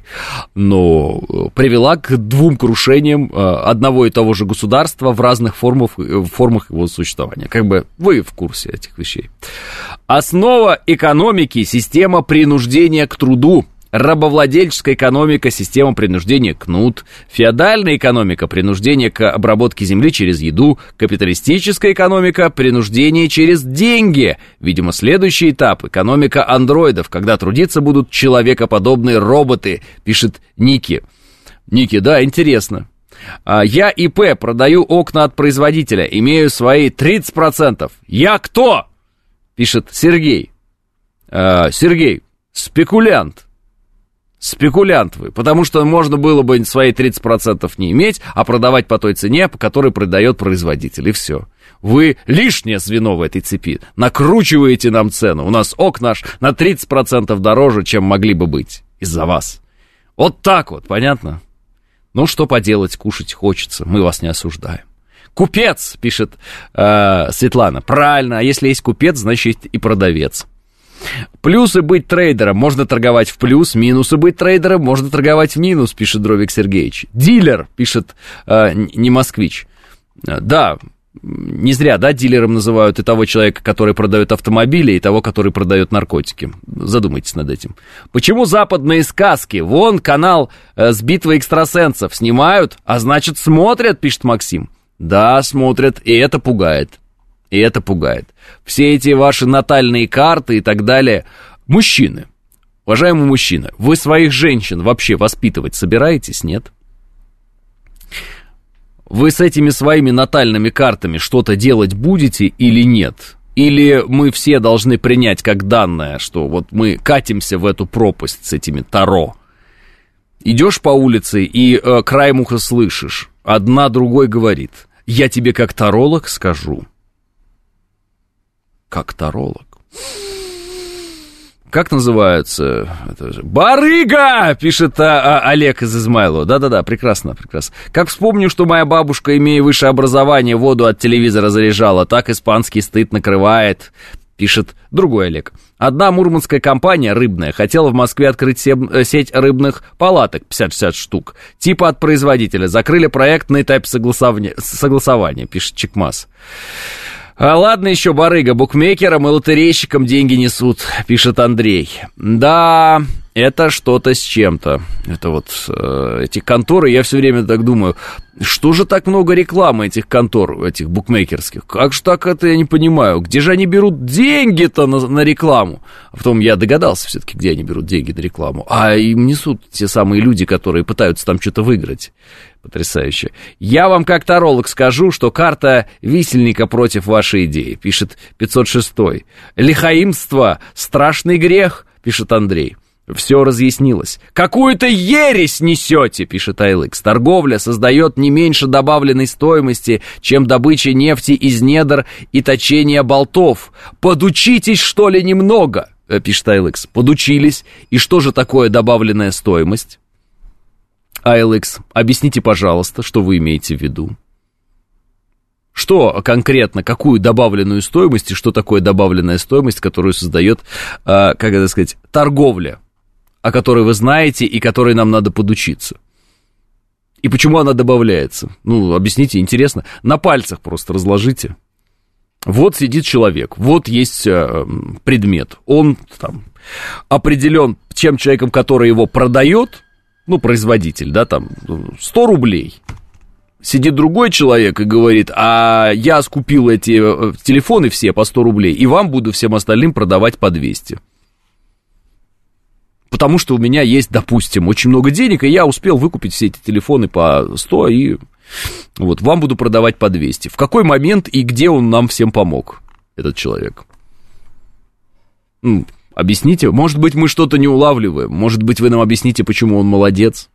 Но привела к двум крушениям одного и того же государства в разных формах, формах его существования. Как бы вы в курсе этих вещей. Основа экономики — система принуждения к труду. Рабовладельческая экономика — система принуждения — кнут. Феодальная экономика — принуждение к обработке земли через еду. Капиталистическая экономика — принуждение через деньги. Видимо, следующий этап — экономика андроидов, когда трудиться будут человекоподобные роботы, пишет Ники. Ники, да, интересно. Я ИП, продаю окна от производителя, имею свои тридцать процентов. Я кто? Пишет Сергей. Сергей, спекулянт. Спекулянт вы, потому что можно было бы свои тридцать процентов не иметь, а продавать по той цене, по которой продает производитель, и все. Вы лишнее звено в этой цепи, накручиваете нам цену. У нас окна аж на тридцать процентов дороже, чем могли бы быть из-за вас. Вот так вот, понятно? Ну, что поделать, кушать хочется, мы вас не осуждаем. Купец, пишет э, Светлана, правильно, а если есть купец, значит и продавец. Плюсы быть трейдером, можно торговать в плюс, минусы быть трейдером, можно торговать в минус, пишет Дровик Сергеевич. Дилер, пишет э, не москвич. Да, не зря, да, дилером называют и того человека, который продает автомобили, и того, который продает наркотики. Задумайтесь над этим. Почему западные сказки? Вон канал э, с битвой экстрасенсов снимают, а значит смотрят, пишет Максим. Да, смотрят, и это пугает. И это пугает. Все эти ваши натальные карты и так далее. Мужчины, уважаемый мужчина, вы своих женщин вообще воспитывать собираетесь, нет? Вы с этими своими натальными картами что-то делать будете или нет? Или мы все должны принять как данное, что вот мы катимся в эту пропасть с этими таро? Идешь по улице и э, краем уха слышишь. Одна другой говорит: я тебе как таролог скажу. Как таролог. Как называются? Барыга! Пишет а, а, Олег из Измайлова. Да-да-да, прекрасно, прекрасно. Как вспомню, что моя бабушка, имея высшее образование, воду от телевизора заряжала, так испанский стыд накрывает. Пишет другой Олег. Одна мурманская компания рыбная хотела в Москве открыть сеть рыбных палаток, пятьдесят штук. Типа от производителя. Закрыли проект на этапе согласования, согласования, пишет Чекмас. А ладно еще, барыга, букмекерам и лотерейщикам деньги несут, пишет Андрей. Да, это что-то с чем-то. Это вот э, эти конторы, я все время так думаю, что же так много рекламы этих контор, этих букмекерских? Как же так это, я не понимаю. Где же они берут деньги-то на, на рекламу? А потом я догадался все-таки, где они берут деньги на рекламу. А им несут те самые люди, которые пытаются там что-то выиграть. Потрясающе. Я вам как таролог скажу, что карта висельника против вашей идеи, пишет пятьсот шестой. Лихаимство — страшный грех, пишет Андрей. Все разъяснилось. Какую-то ересь несете, пишет АйЛикс. Торговля создает не меньше добавленной стоимости, чем добыча нефти из недр и точение болтов. Подучитесь, что ли, немного, пишет АйЛикс. Подучились. И что же такое добавленная стоимость? АйЛикс, объясните, пожалуйста, что вы имеете в виду. Что конкретно, какую добавленную стоимость и что такое добавленная стоимость, которую создает, как это сказать, торговля, о которой вы знаете и которой нам надо подучиться. И почему она добавляется? Ну, объясните, интересно. На пальцах просто разложите. Вот сидит человек, вот есть предмет. Он там определен тем человеком, который его продает, ну, производитель, да, там, сто рублей. Сидит другой человек и говорит: а я скупил эти телефоны все по сто рублей, и вам буду всем остальным продавать по двести. Потому что у меня есть, допустим, очень много денег, и я успел выкупить все эти телефоны по сто, и вот вам буду продавать по двести. В какой момент и где он нам всем помог, этот человек? Ну, объясните, может быть, мы что-то не улавливаем, может быть, вы нам объясните, почему он молодец.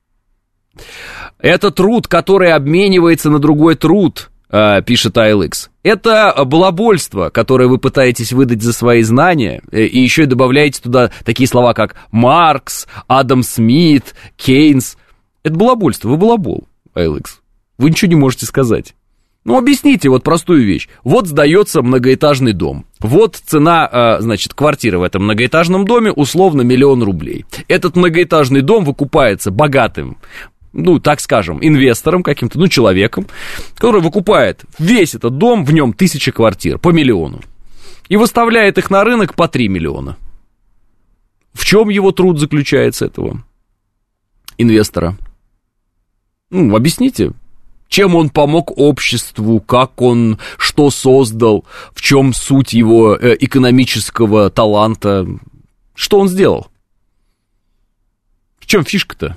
Это труд, который обменивается на другой труд, пишет АйЛикс. Это балабольство, которое вы пытаетесь выдать за свои знания, и еще и добавляете туда такие слова, как Маркс, Адам Смит, Кейнс. Это балабольство, вы балабол, АйЛикс. Вы ничего не можете сказать. Ну, объясните вот простую вещь. Вот сдается многоэтажный дом. Вот цена, значит, квартиры в этом многоэтажном доме условно миллион рублей. Этот многоэтажный дом выкупается богатым, ну, так скажем, инвестором каким-то, ну, человеком, который выкупает весь этот дом, в нем тысяча квартир по миллиону. И выставляет их на рынок по три миллиона. В чем его труд заключается, этого инвестора? Ну, объясните. Чем он помог обществу, как он, что создал, в чем суть его э, экономического таланта, что он сделал? В чем фишка-то?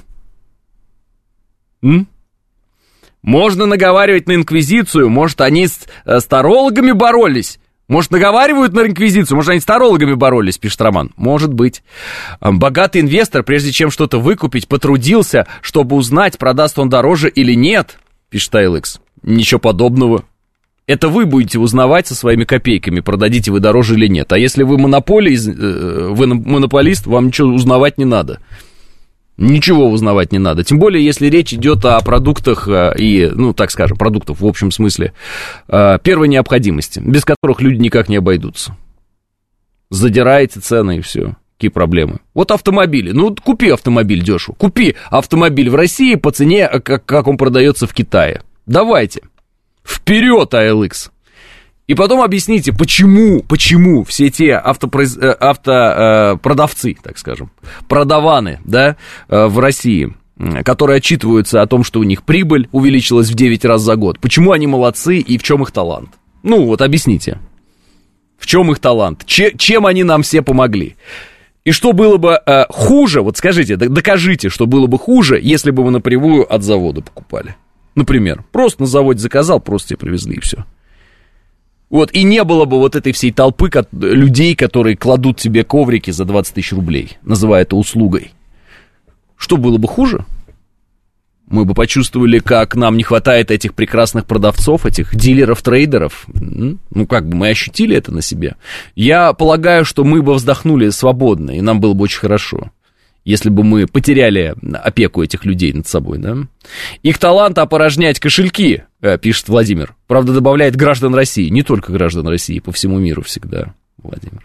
М? Можно наговаривать на инквизицию, может, они с, с тарологами боролись, может, наговаривают на инквизицию, может, они с тарологами боролись, пишет Роман. Может быть. Богатый инвестор, прежде чем что-то выкупить, потрудился, чтобы узнать, продаст он дороже или нет, пишет АйЛикс. Ничего подобного. Это вы будете узнавать со своими копейками, продадите вы дороже или нет. А если вы монополий, вы монополист, вам ничего узнавать не надо. Ничего узнавать не надо. Тем более, если речь идет о продуктах и, ну, так скажем, продуктов в общем смысле первой необходимости, без которых люди никак не обойдутся. Задираете цены и все. Какие проблемы? Вот автомобили. Ну, купи автомобиль дешево. Купи автомобиль в России по цене, как, как он продается в Китае. Давайте. Вперед, АйЛикс. И потом объясните, почему, почему все те автопроиз... автопродавцы, так скажем, продаваны, да, в России, которые отчитываются о том, что у них прибыль увеличилась в девять раз за год, почему они молодцы и в чем их талант? Ну, вот объясните. В чем их талант? Че, чем они нам все помогли? И что было бы э, хуже, вот скажите, докажите, что было бы хуже, если бы вы напрямую от завода покупали. Например, просто на заводе заказал, просто тебе привезли и все. Вот, и не было бы вот этой всей толпы людей, которые кладут тебе коврики за двадцать тысяч рублей, называя это услугой. Что было бы хуже? Мы бы почувствовали, как нам не хватает этих прекрасных продавцов, этих дилеров-трейдеров. Ну, как бы мы ощутили это на себе. Я полагаю, что мы бы вздохнули свободно, и нам было бы очень хорошо, если бы мы потеряли опеку этих людей над собой, да? Их талант опорожнять кошельки, пишет Владимир. Правда, добавляет граждан России. Не только граждан России, по всему миру всегда, Владимир.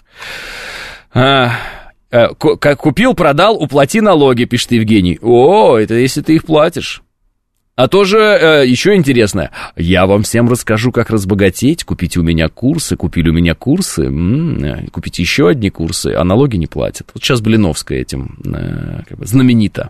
А, как купил, продал, уплати налоги, пишет Евгений. О, это если ты их платишь. А тоже э, еще интересно, я вам всем расскажу, как разбогатеть, купите у меня курсы, купили у меня курсы, м-м, купите еще одни курсы, а налоги не платят. Вот сейчас Блиновская этим э, как бы знаменита.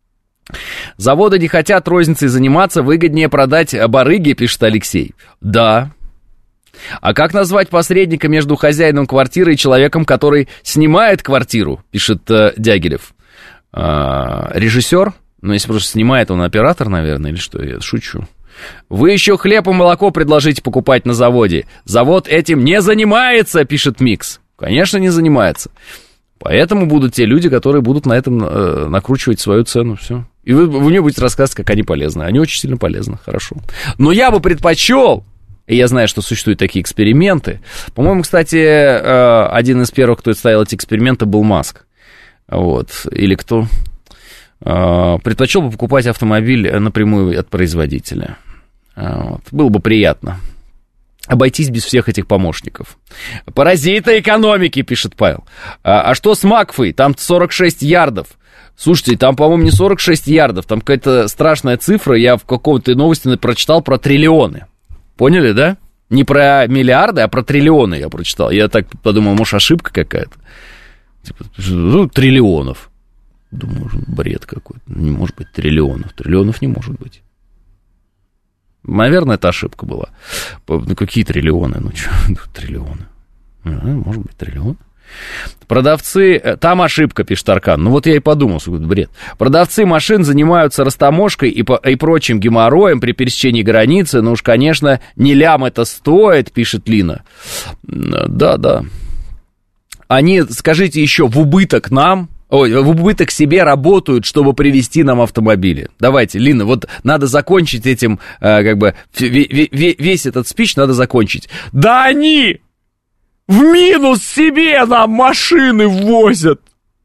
Заводы не хотят розницей заниматься, выгоднее продать барыги, пишет Алексей. Да. А как назвать посредника между хозяином квартиры и человеком, который снимает квартиру, пишет э, Дягилев. Э, режиссер? Ну, если просто снимает, он оператор, наверное, или что, я шучу. Вы еще хлеб и молоко предложите покупать на заводе. Завод этим не занимается, пишет Микс. Конечно, не занимается. Поэтому будут те люди, которые будут на этом э, накручивать свою цену, все. И вы, вы мне будете рассказывать, как они полезны. Они очень сильно полезны, хорошо. Но я бы предпочел, и я знаю, что существуют такие эксперименты. По-моему, кстати, э, один из первых, кто ставил эти эксперименты, был Маск. Вот. Или кто... предпочел бы покупать автомобиль напрямую от производителя. Вот. Было бы приятно обойтись без всех этих помощников. Паразиты экономики, пишет Павел. А, а что с Макфой? Там сорок шесть ярдов. Слушайте, там, по-моему, не сорок шесть ярдов, там какая-то страшная цифра. Я в какой-то новости прочитал про триллионы. Поняли, да? Не про миллиарды, а про триллионы я прочитал. Я так подумал, может, ошибка какая-то. Типа, ну, триллионов. Думаю, бред какой-то. Не может быть триллионов. Триллионов не может быть. Наверное, это ошибка была. Ну, какие триллионы? Ну, что, триллионы. Может быть, триллион. Продавцы... Там ошибка, пишет Аркан. Ну, вот я и подумал, что это бред. Продавцы машин занимаются растаможкой и, по... и прочим геморроем при пересечении границы. Ну уж, конечно, не лям это стоит, пишет Лина. Да, да. Они, скажите еще, в убыток нам... Ой, в убыток себе работают, чтобы привезти нам автомобили. Давайте, Лина, вот надо закончить этим, э, как бы, весь этот спич надо закончить. Да они в минус себе нам машины возят,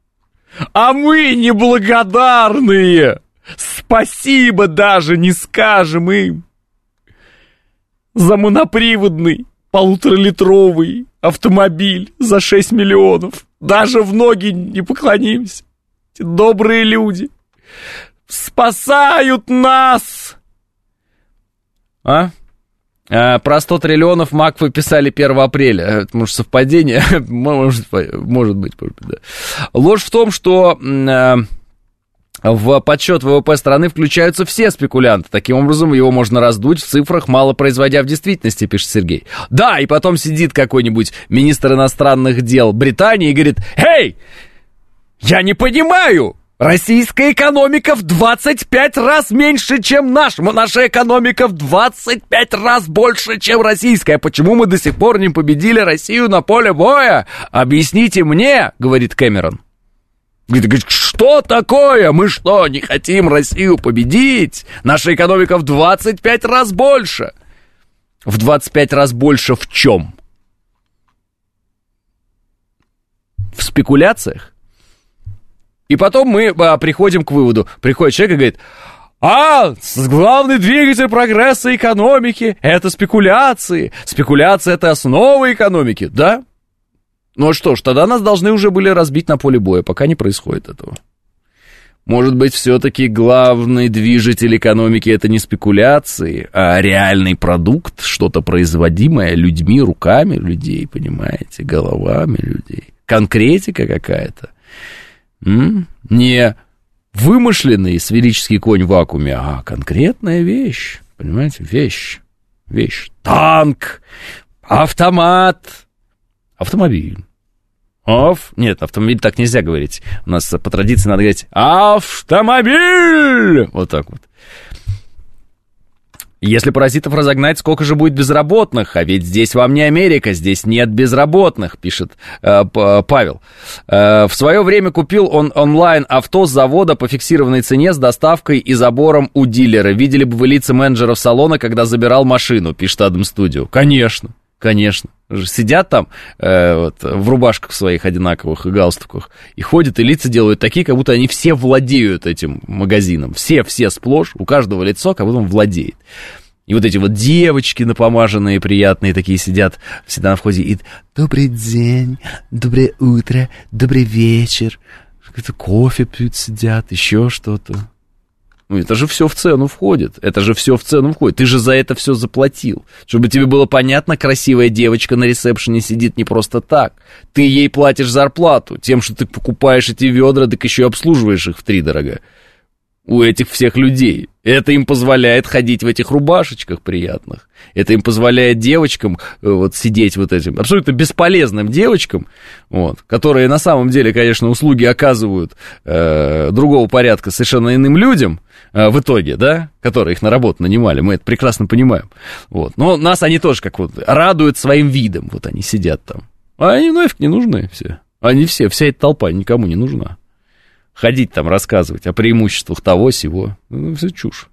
а мы неблагодарные. Спасибо даже не скажем им за моноприводный полуторалитровый автомобиль за шесть миллионов. Даже в ноги не поклонимся. Эти добрые люди спасают нас. А? а про сто триллионов Макфы писали первого апреля. Это, может, совпадение? может, может быть. Да. Ложь в том, что... В подсчет ВВП страны включаются все спекулянты. Таким образом, его можно раздуть в цифрах, мало производя в действительности, пишет Сергей. Да, и потом сидит какой-нибудь министр иностранных дел Британии и говорит: «Эй, я не понимаю, российская экономика в двадцать пять раз меньше, чем наша. Наша экономика в двадцать пять раз больше, чем российская. Почему мы до сих пор не победили Россию на поле боя? Объясните мне», — говорит Кэмерон. Говорит, что такое? Мы что, не хотим Россию победить? Наша экономика в двадцать пять раз больше. В двадцать пять раз больше в чем? В спекуляциях. И потом мы а, приходим к выводу. Приходит человек и говорит: а, главный двигатель прогресса экономики — это спекуляции. Спекуляция — это основа экономики, да? Ну что ж, тогда нас должны уже были разбить на поле боя, пока не происходит этого. Может быть, все-таки главный движитель экономики — это не спекуляции, а реальный продукт, что-то производимое людьми, руками людей, понимаете, головами людей. Конкретика какая-то. М? Не вымышленный сферический конь в вакууме, а конкретная вещь, понимаете, вещь, вещь. Танк, автомат, автомобиль. Оф... Нет, автомобиль так нельзя говорить. У нас по традиции надо говорить автомобиль! Вот так вот. Если паразитов разогнать, сколько же будет безработных? А ведь здесь вам не Америка, здесь нет безработных, пишет э, Павел. Э, в свое время купил он онлайн авто с завода по фиксированной цене с доставкой и забором у дилера. Видели бы вы лица менеджеров салона, когда забирал машину, пишет Адам Студио. Конечно, конечно. Сидят там э, вот, в рубашках своих одинаковых и галстуках и ходят, и лица делают такие, как будто они все владеют этим магазином. Все, все сплошь, у каждого лицо, как будто он владеет. И вот эти вот девочки напомаженные, приятные такие сидят всегда на входе и «Добрый день, доброе утро, добрый вечер». Какой-то кофе пьют, сидят, еще что-то. Ну, это же все в цену входит. Это же все в цену входит. Ты же за это все заплатил. Чтобы тебе было понятно, красивая девочка на ресепшене сидит не просто так. Ты ей платишь зарплату. Тем, что ты покупаешь эти ведра, так еще и обслуживаешь их втридорога. У этих всех людей. Это им позволяет ходить в этих рубашечках приятных. Это им позволяет девочкам вот сидеть вот этим абсолютно бесполезным девочкам, вот, которые на самом деле, конечно, услуги оказывают э, другого порядка совершенно иным людям э, в итоге, да, которые их на работу нанимали, мы это прекрасно понимаем. Вот. Но нас они тоже как вот радуют своим видом, вот они сидят там. А они нафиг не нужны все. Они все, вся эта толпа никому не нужна. Ходить там, рассказывать о преимуществах того-сего. Ну, все чушь.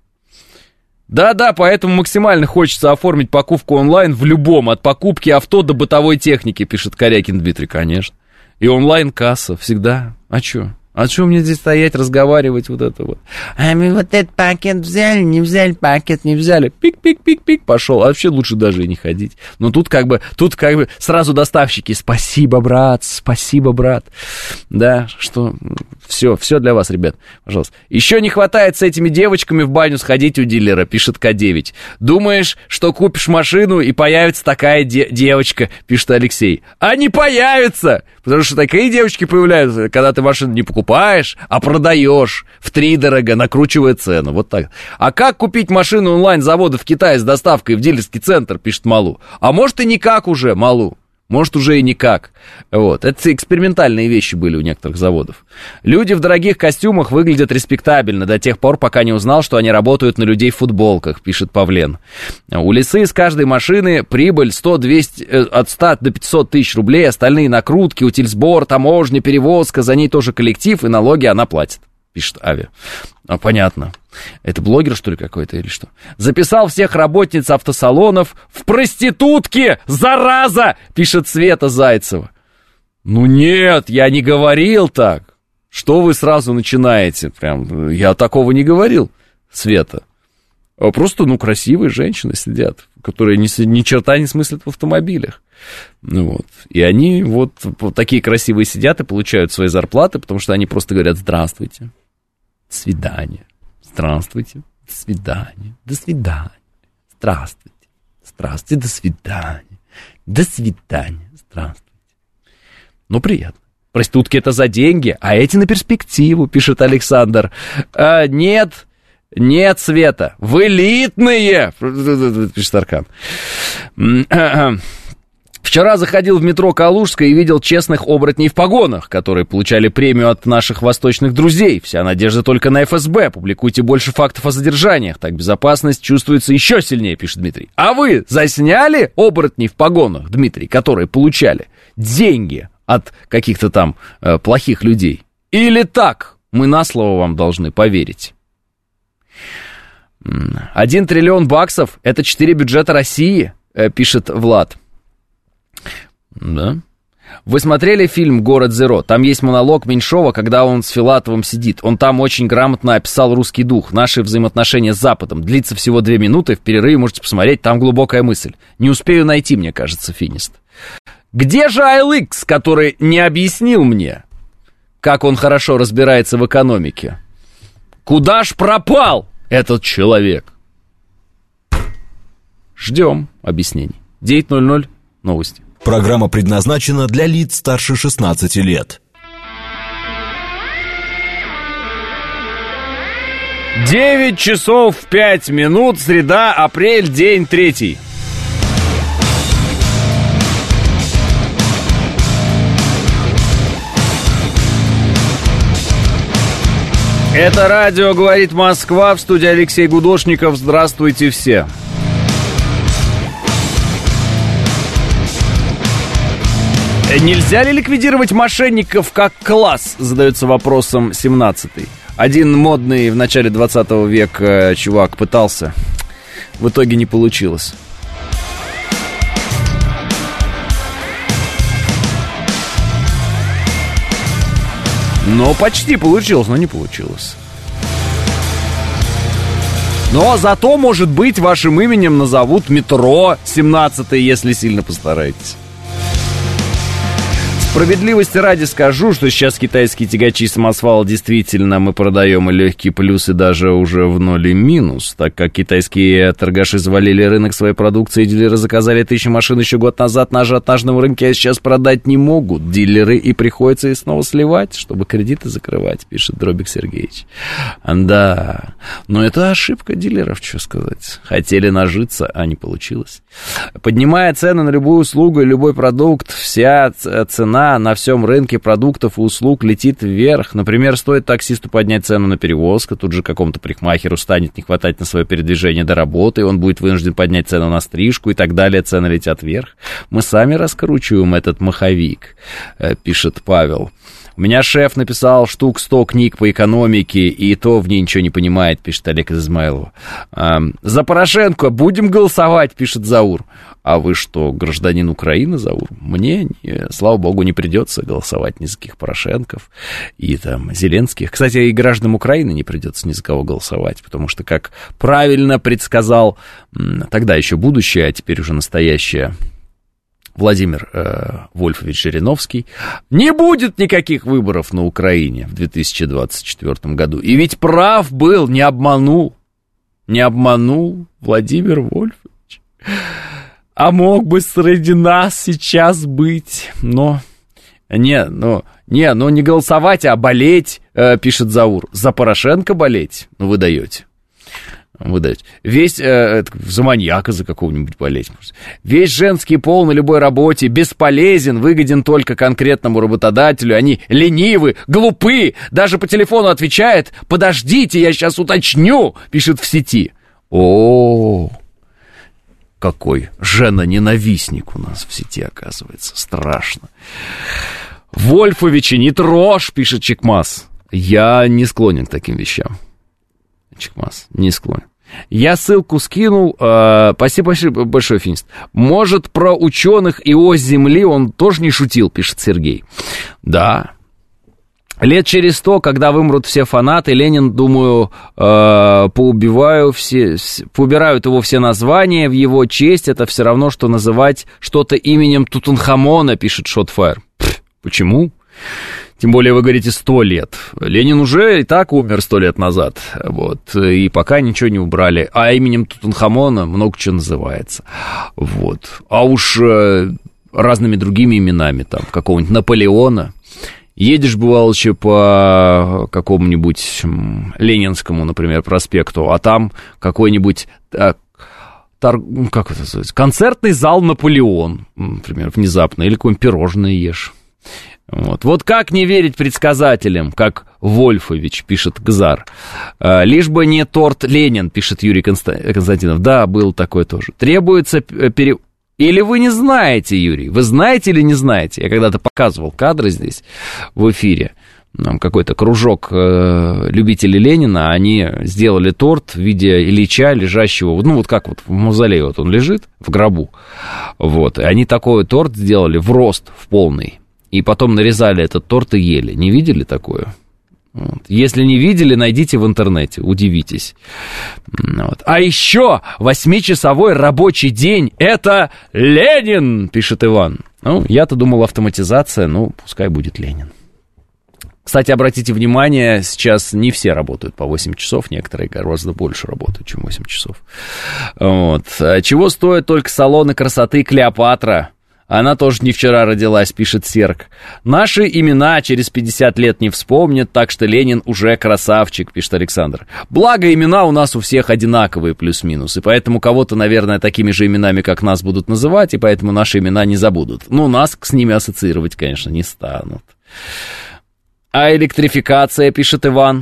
Да-да, поэтому максимально хочется оформить покупку онлайн в любом, от покупки авто до бытовой техники, пишет Корякин Дмитрий, конечно. И онлайн-касса всегда. А чё? А чё мне здесь стоять, разговаривать вот это вот? А мы вот этот пакет взяли, не взяли, пакет не взяли. Пик-пик-пик-пик, пошел. А вообще лучше даже и не ходить. Но тут как бы, тут как бы сразу доставщики. Спасибо, брат, спасибо, брат. Да, что... Все, все для вас, ребят, пожалуйста. Еще не хватает с этими девочками в баню сходить у дилера, пишет К девять. Думаешь, что купишь машину и появится такая де- девочка, пишет Алексей. А не появится! Потому что такие девочки появляются, когда ты машину не покупаешь, а продаешь втридорога, накручивая цену. Вот так. А как купить машину онлайн-завода в Китае с доставкой в дилерский центр, пишет Малу. А может и никак уже, Малу. Может, уже и никак. Вот. Это экспериментальные вещи были у некоторых заводов. Люди в дорогих костюмах выглядят респектабельно до тех пор, пока не узнал, что они работают на людей в футболках, пишет Павлен. У Лисы с каждой машины прибыль сто-двести, от ста до пятисот тысяч рублей, остальные накрутки, утильсбор, таможня, перевозка, за ней тоже коллектив, и налоги она платит, пишет Ави. А, понятно. Это блогер, что ли, какой-то или что? Записал всех работниц автосалонов в проститутки, зараза, пишет Света Зайцева. Ну нет, я не говорил так. Что вы сразу начинаете? Прям, я такого не говорил, Света. А просто, ну, красивые женщины сидят, которые ни, ни черта не смыслят в автомобилях. Ну, вот. И они вот, вот такие красивые сидят и получают свои зарплаты, потому что они просто говорят «здравствуйте». До свидания. Здравствуйте. До свидания. До свидания. Здравствуйте. Здравствуйте. До свидания. До свидания. Здравствуйте. Ну, приятно. Проститутки это за деньги, а эти на перспективу, пишет Александр. А, нет, нет, Света, вы элитные, пишет Аркан. Вчера заходил в метро Калужская и видел честных оборотней в погонах, которые получали премию от наших восточных друзей. Вся надежда только на эф эс бэ. Публикуйте больше фактов о задержаниях. Так безопасность чувствуется еще сильнее, пишет Дмитрий. А вы засняли оборотней в погонах, Дмитрий, которые получали деньги от каких-то там э, плохих людей? Или так? Мы на слово вам должны поверить. Один триллион баксов — это четыре бюджета России, э, пишет Влад. Да. Вы смотрели фильм «Город Зеро»? Там есть монолог Меньшова, когда он с Филатовым сидит. Он там очень грамотно описал русский дух, наши взаимоотношения с Западом. Длится всего две минуты, в перерыве можете посмотреть, там глубокая мысль. Не успею найти, мне кажется, финист. Где же ай эл икс, который не объяснил мне, как он хорошо разбирается в экономике? Куда ж пропал этот человек? Ждем объяснений. девять ноль ноль, новости. Программа предназначена для лиц старше шестнадцати лет. девять часов пять минут, среда, апрель, день третий. Это радио «Говорит Москва», в студии Алексей Гудошников. Здравствуйте все. Нельзя ли ликвидировать мошенников как класс, задается вопросом семнадцатый. Один модный в начале двадцатого века чувак пытался, в итоге не получилось. Но почти получилось, но не получилось. Но зато, может быть, вашим именем назовут метро семнадцатый, если сильно постараетесь. Справедливости ради скажу, что сейчас китайские тягачи самосвала действительно мы продаем и легкий плюс, и даже уже в ноль и минус, так как китайские торгаши завалили рынок своей продукции, дилеры заказали тысячу машин еще год назад на ажиотажном рынке, а сейчас продать не могут дилеры, и приходится их снова сливать, чтобы кредиты закрывать, пишет Дробик Сергеевич. Да, но это ошибка дилеров, что сказать. Хотели нажиться, а не получилось. Поднимая цены на любую услугу и любой продукт, вся цена на всем рынке продуктов и услуг летит вверх. Например, стоит таксисту поднять цену на перевозку, тут же какому-то парикмахеру станет не хватать на свое передвижение до работы, и он будет вынужден поднять цену на стрижку, и так далее, цены летят вверх. Мы сами раскручиваем этот маховик, пишет Павел. У меня шеф написал штук сто книг по экономике, и то в ней ничего не понимает, пишет Олег из Измайлова. За Порошенко будем голосовать, пишет Заур. А вы что, гражданин Украины, Заур? Мне, не, слава богу, не придется голосовать ни за каких Порошенков и там Зеленских. Кстати, и гражданам Украины не придется ни за кого голосовать, потому что, как правильно предсказал тогда еще будущее, а теперь уже настоящее, Владимир э, Вольфович Жириновский, не будет никаких выборов на Украине в две тысячи двадцать четвёртом году. И ведь прав был, не обманул. Не обманул Владимир Вольфович. А мог бы среди нас сейчас быть. Но, не, ну, не, ну не голосовать, а болеть, э, пишет Заур. За Порошенко болеть? Ну, вы даете. Вы даете. Весь, э, за маньяка за какого-нибудь болеть. Весь женский пол на любой работе бесполезен, выгоден только конкретному работодателю. Они ленивы, глупы, даже по телефону отвечает: подождите, я сейчас уточню, пишет в сети. О, какой жена-ненавистник у нас в сети, оказывается. Страшно. Вольфовича не трожь, пишет Чекмас. Я не склонен к таким вещам. Чекмас, не склонен. Я ссылку скинул. Э, спасибо большое, Финист. Может, про ученых и ось Земли он тоже не шутил, пишет Сергей. Да. Лет через сто, когда вымрут все фанаты, Ленин, думаю, э, поубиваю все, поубирают его все названия в его честь. Это все равно, что называть что-то именем Тутанхамона, пишет Шотфайр. Пфф, почему? Тем более, вы говорите, сто лет. Ленин уже и так умер сто лет назад. Вот. И пока ничего не убрали. А именем Тутанхамона много чего называется. Вот. А уж э, разными другими именами, там, какого-нибудь Наполеона. Едешь, бывало, еще по какому-нибудь Ленинскому, например, проспекту, а там какой-нибудь... Э, тар, как это называется? Концертный зал Наполеон, например, внезапно. Или какое-нибудь пирожное ешь. Вот. Вот как не верить предсказателям, как Вольфович, пишет Гзар. А, лишь бы не торт Ленин, пишет Юрий Константинов. Да, был такой тоже. Требуется пере... Или вы не знаете, Юрий? Вы знаете или не знаете? Я когда-то показывал кадры здесь в эфире. Нам какой-то кружок э, любителей Ленина, они сделали торт в виде Ильича, лежащего, ну, вот как вот в мавзолее, вот он лежит в гробу. Вот. И они такой торт сделали в рост, в полный. И потом нарезали этот торт и ели. Не видели такое? Вот. Если не видели, найдите в интернете, удивитесь. Вот. А еще восьмичасовой рабочий день — это Ленин, пишет Иван. Ну, я-то думал, автоматизация, ну, пускай будет Ленин. Кстати, обратите внимание, сейчас не все работают по восемь часов, некоторые гораздо больше работают, чем восемь часов. Вот. Чего стоят только салоны красоты Клеопатра? Она тоже не вчера родилась, пишет Серк. Наши имена через пятьдесят лет не вспомнят, так что Ленин уже красавчик, пишет Александр. Благо, имена у нас у всех одинаковые, плюс-минус, и поэтому кого-то, наверное, такими же именами, как нас, будут называть, и поэтому наши имена не забудут. Но нас с ними ассоциировать, конечно, не станут. А электрификация, пишет Иван.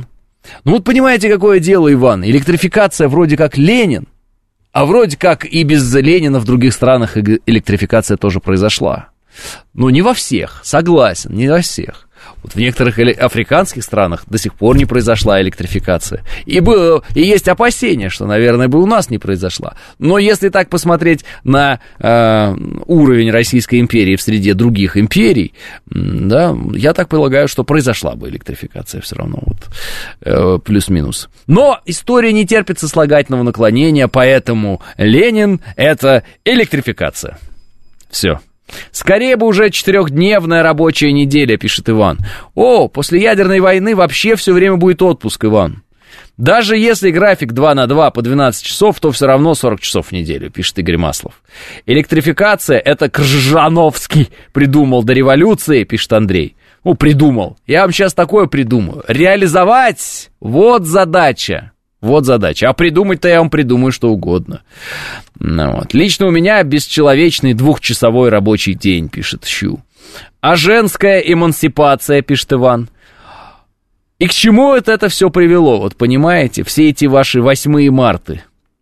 Ну вот понимаете, какое дело, Иван? Электрификация вроде как Ленин, а вроде как и без Ленина в других странах электрификация тоже произошла. Ну, не во всех, согласен, не во всех. Вот в некоторых африканских странах до сих пор не произошла электрификация. И, было, и есть опасения, что, наверное, бы у нас не произошла. Но если так посмотреть на э, уровень Российской империи в среде других империй, да, я так полагаю, что произошла бы электрификация все равно, вот, э, плюс-минус. Но история не терпит сослагательного наклонения, поэтому Ленин — это электрификация. Все. Скорее бы уже четырехдневная рабочая неделя, пишет Иван. О, после ядерной войны вообще все время будет отпуск, Иван. Даже если график два на два по двенадцать часов, то все равно сорок часов в неделю, пишет Игорь Маслов. Электрификация — это Кржановский придумал до революции, пишет Андрей. Ну, придумал. Я вам сейчас такое придумаю. Реализовать — вот задача. Вот задача. А придумать-то я вам придумаю что угодно. Ну, вот. Лично у меня бесчеловечный двухчасовой рабочий день, пишет Щу. А женская эмансипация, пишет Иван. И к чему это, это все привело? Вот понимаете, все эти ваши восьмые марты.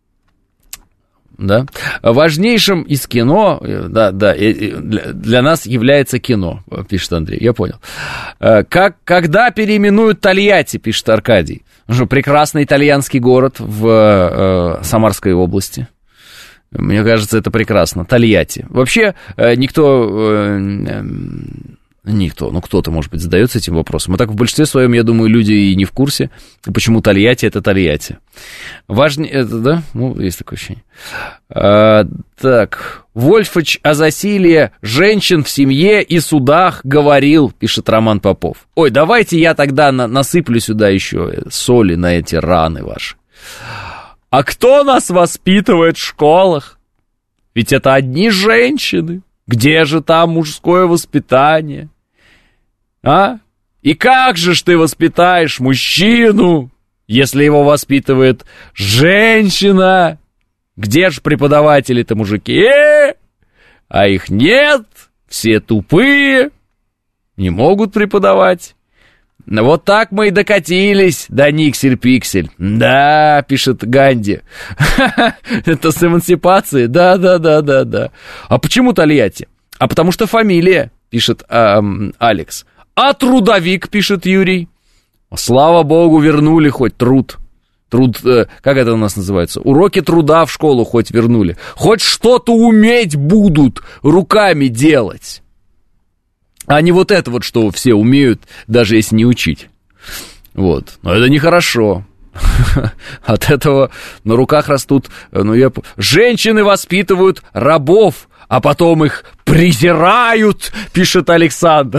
Да? Важнейшим из кино, да, да, для, для нас является кино, пишет Андрей, я понял. Как, когда переименуют Тольятти, пишет Аркадий. Прекрасный итальянский город в э, Самарской области. Мне кажется, это прекрасно. Тольятти. Вообще, э, никто... Э, э, никто, ну кто-то, может быть, задается этим вопросом. А так в большинстве своем, я думаю, люди и не в курсе, почему Тольятти — это Тольятти. Важнее... Это, да? Ну, есть такое ощущение. А, так... Вольфович о засилье женщин в семье и судах говорил, пишет Роман Попов. Ой, давайте я тогда на- насыплю сюда еще соли на эти раны ваши. А кто нас воспитывает в школах? Ведь это одни женщины. Где же там мужское воспитание? А? И как же ж ты воспитаешь мужчину, если его воспитывает женщина? Где же преподаватели-то мужики? Э, а их нет, все тупые, не могут преподавать. Вот так мы и докатились до Никсель-Пиксель. Да, пишет Ганди. Это с эмансипацией? Да, да, да, да, да. А почему Тольятти? А потому что фамилия, пишет эм, Алекс. А трудовик, пишет Юрий. Слава богу, вернули хоть труд. Труд, как это у нас называется? Уроки труда в школу хоть вернули. Хоть что-то уметь будут руками делать. А не вот это вот, что все умеют, даже если не учить. Вот. Но это нехорошо. От этого на руках растут... Ну, я... Женщины воспитывают рабов, а потом их презирают, пишет Александр.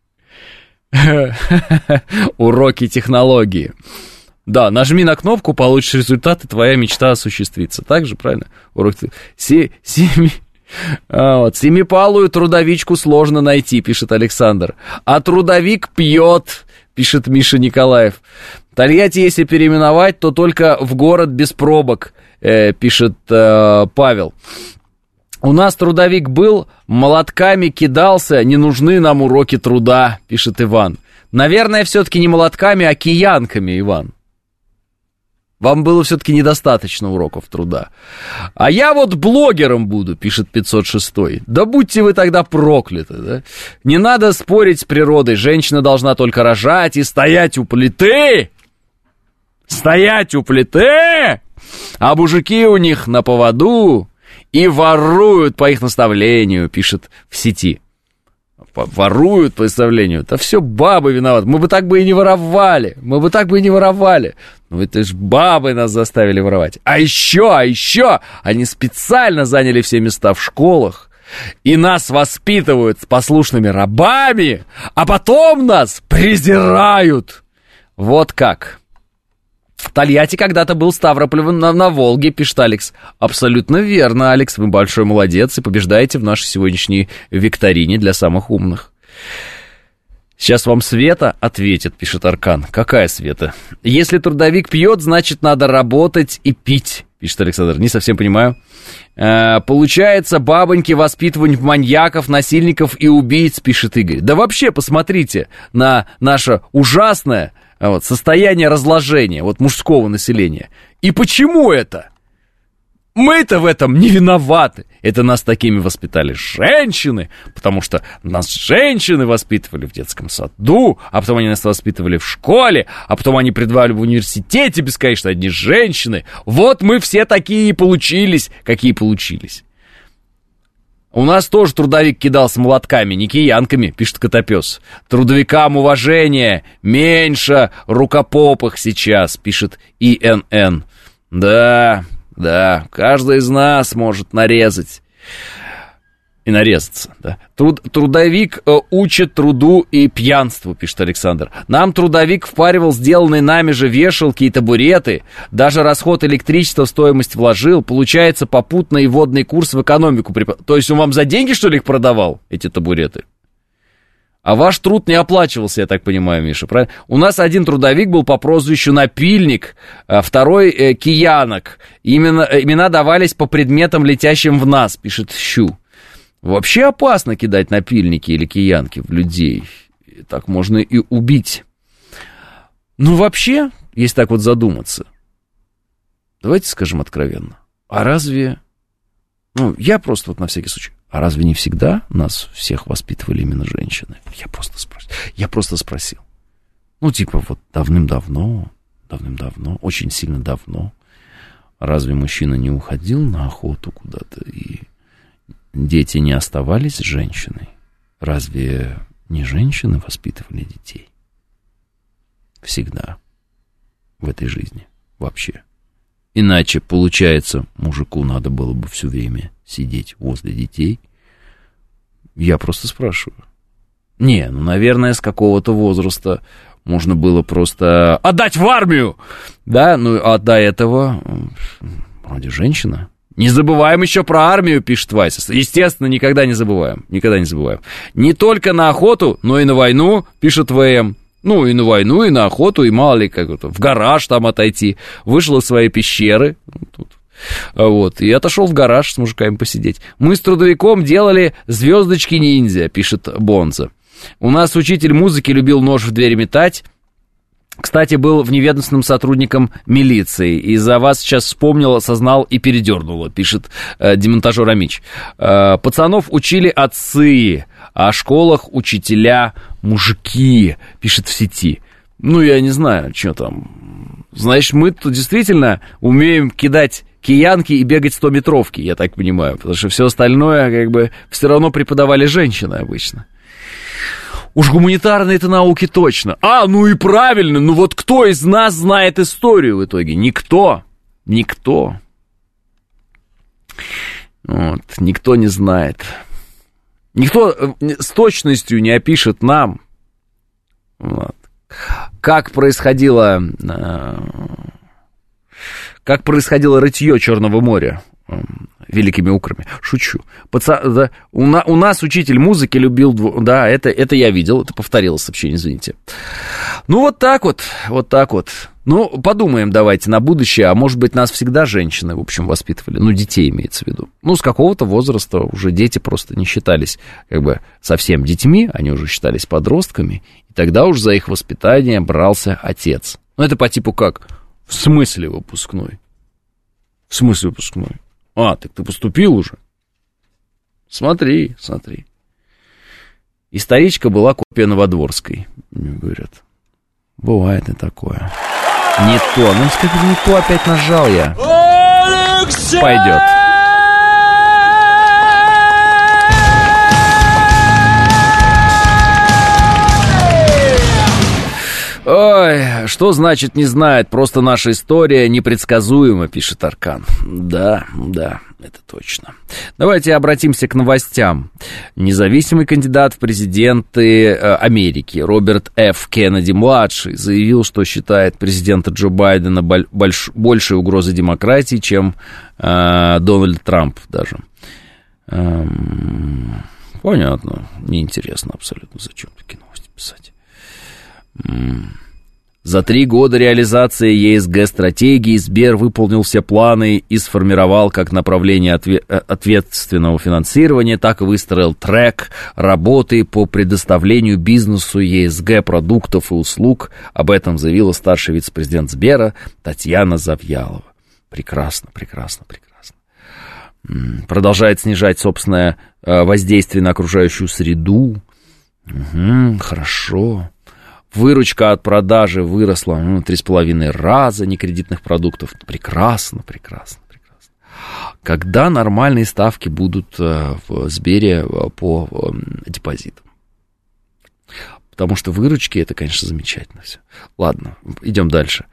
Уроки технологии. Да, нажми на кнопку, получишь результат, и твоя мечта осуществится. Так же, правильно? Урок... Се... Семи... А вот, семипалую трудовичку сложно найти, пишет Александр. А трудовик пьет, пишет Миша Николаев. Тольятти, если переименовать, то только в город без пробок, э, пишет э, Павел. У нас трудовик был, молотками кидался, не нужны нам уроки труда, пишет Иван. Наверное, все-таки не молотками, а киянками, Иван. Вам было все-таки недостаточно уроков труда. А я вот блогером буду, пишет пятьсот шестой. Да будьте вы тогда прокляты, да? Не надо спорить с природой. Женщина должна только рожать и стоять у плиты. Стоять у плиты. А мужики у них на поводу и воруют по их наставлению, пишет в сети. Воруют по наставлению. Да все бабы виноваты. Мы бы так бы и не воровали. Мы бы так бы и не воровали. Ну это ж бабы нас заставили воровать. А еще, а еще они специально заняли все места в школах и нас воспитывают послушными рабами, а потом нас презирают. Вот как. Тольятти когда-то был Ставрополем на, на Волге, пишет Алекс. Абсолютно верно, Алекс, вы большой молодец и побеждаете в нашей сегодняшней викторине для самых умных. Сейчас вам Света ответит, пишет Аркан. Какая Света? Если трудовик пьет, значит надо работать и пить, пишет Александр. Не совсем понимаю. Э, получается, бабоньки воспитывают маньяков, насильников и убийц, пишет Игорь. Да вообще, посмотрите на наше ужасное Вот, состояние разложения, вот, мужского населения. И почему это? Мы-то в этом не виноваты. Это нас такими воспитали женщины, потому что нас женщины воспитывали в детском саду, а потом они нас воспитывали в школе, а потом они преподавали в университете бесконечно одни женщины. Вот мы все такие и получились, какие получились. У нас тоже трудовик кидался молотками, не киянками, пишет Котопес. Трудовикам уважение, меньше рукопопых сейчас, пишет И Н Н. Да... Да, каждый из нас может нарезать и нарезаться, да. Труд, трудовик э, учит труду и пьянству, пишет Александр. Нам трудовик впаривал сделанные нами же вешалки и табуреты, даже расход электричества в стоимость вложил, получается попутно и водный курс в экономику. Преп... То есть он вам за деньги, что ли, их продавал, эти табуреты? А ваш труд не оплачивался, я так понимаю, Миша, правильно? У нас один трудовик был по прозвищу Напильник, а второй э, Киянок. Именно, имена давались по предметам, летящим в нас, пишет Щу. Вообще опасно кидать напильники или киянки в людей. Так можно и убить. Ну, вообще, если так вот задуматься, давайте скажем откровенно, а разве... Ну, я просто вот на всякий случай... А разве не всегда нас всех воспитывали именно женщины? Я просто спросил. Я просто спросил. Ну, типа, вот давным-давно, давным-давно, очень сильно давно, разве мужчина не уходил на охоту куда-то, и дети не оставались с женщиной? Разве не женщины воспитывали детей? Всегда. В этой жизни. Вообще. Иначе, получается, мужику надо было бы все время сидеть возле детей. Я просто спрашиваю. Не, ну, наверное, с какого-то возраста можно было просто отдать в армию. Да, ну, а до этого вроде женщина. Не забываем еще про армию, пишет Вася. Естественно, никогда не забываем. Никогда не забываем. Не только на охоту, но и на войну, пишет В М. Ну, и на войну, и на охоту, и мало ли как-то в гараж там отойти. Вышел из своей пещеры, тут, вот, и отошел в гараж с мужиками посидеть. Мы с трудовиком делали звездочки-ниндзя, пишет Бонза. У нас учитель музыки любил нож в дверь метать. Кстати, был вневедомственным сотрудником милиции. И за вас сейчас вспомнил, осознал и передернуло, пишет э, демонтажер Амич. Э, пацанов учили отцы, а в школах учителя мужики, пишет в сети. Ну, я не знаю, что там. Значит, мы тут действительно умеем кидать киянки и бегать стометровки, я так понимаю. Потому что все остальное, как бы, все равно преподавали женщины обычно. Уж гуманитарные-то науки точно. А, ну и правильно, ну вот кто из нас знает историю в итоге? Никто. Никто. Вот, никто не знает. Никто с точностью не опишет нам, вот, как происходило, как происходило рытье Черного моря великими украми. Шучу. Паца... Да, у, на... у нас учитель музыки любил... Да, это, это я видел, это повторилось сообщение, извините. Ну, вот так вот, вот так вот. Ну, подумаем давайте на будущее, а может быть, нас всегда женщины, в общем, воспитывали. Ну, детей имеется в виду. Ну, с какого-то возраста уже дети просто не считались, как бы, совсем детьми, они уже считались подростками, и тогда уж за их воспитание брался отец. Ну, это по типу как? В смысле выпускной? В смысле выпускной? А, так ты поступил уже? Смотри, смотри. Историчка была копия Новодворской, мне говорят. Бывает и такое. Не то, ну, скажи, не то опять нажал я. Пойдет. Ой, что значит не знает? Просто наша история непредсказуема, пишет Аркан. Да, да, это точно. Давайте обратимся к новостям. Независимый кандидат в президенты Америки Роберт Ф. Кеннеди-младший заявил, что считает президента Джо Байдена больш, большей угрозой демократии, чем э, Дональд Трамп даже. Эм, понятно, неинтересно абсолютно, зачем такие новости писать. За три года реализации и эс гэ-стратегии Сбер выполнил все планы и сформировал как направление отве- ответственного финансирования, так и выстроил трек работы по предоставлению бизнесу и эс гэ-продуктов и услуг. Об этом заявила старший вице-президент Сбера Татьяна Завьялова. Прекрасно, прекрасно, прекрасно. Продолжает снижать собственное воздействие на окружающую среду. Угу, хорошо. Выручка от продажи выросла ну, три с половиной раза некредитных продуктов. Прекрасно, прекрасно, прекрасно. Когда нормальные ставки будут в Сбере по депозитам? Потому что выручки это, конечно, замечательно все. Ладно, идем дальше.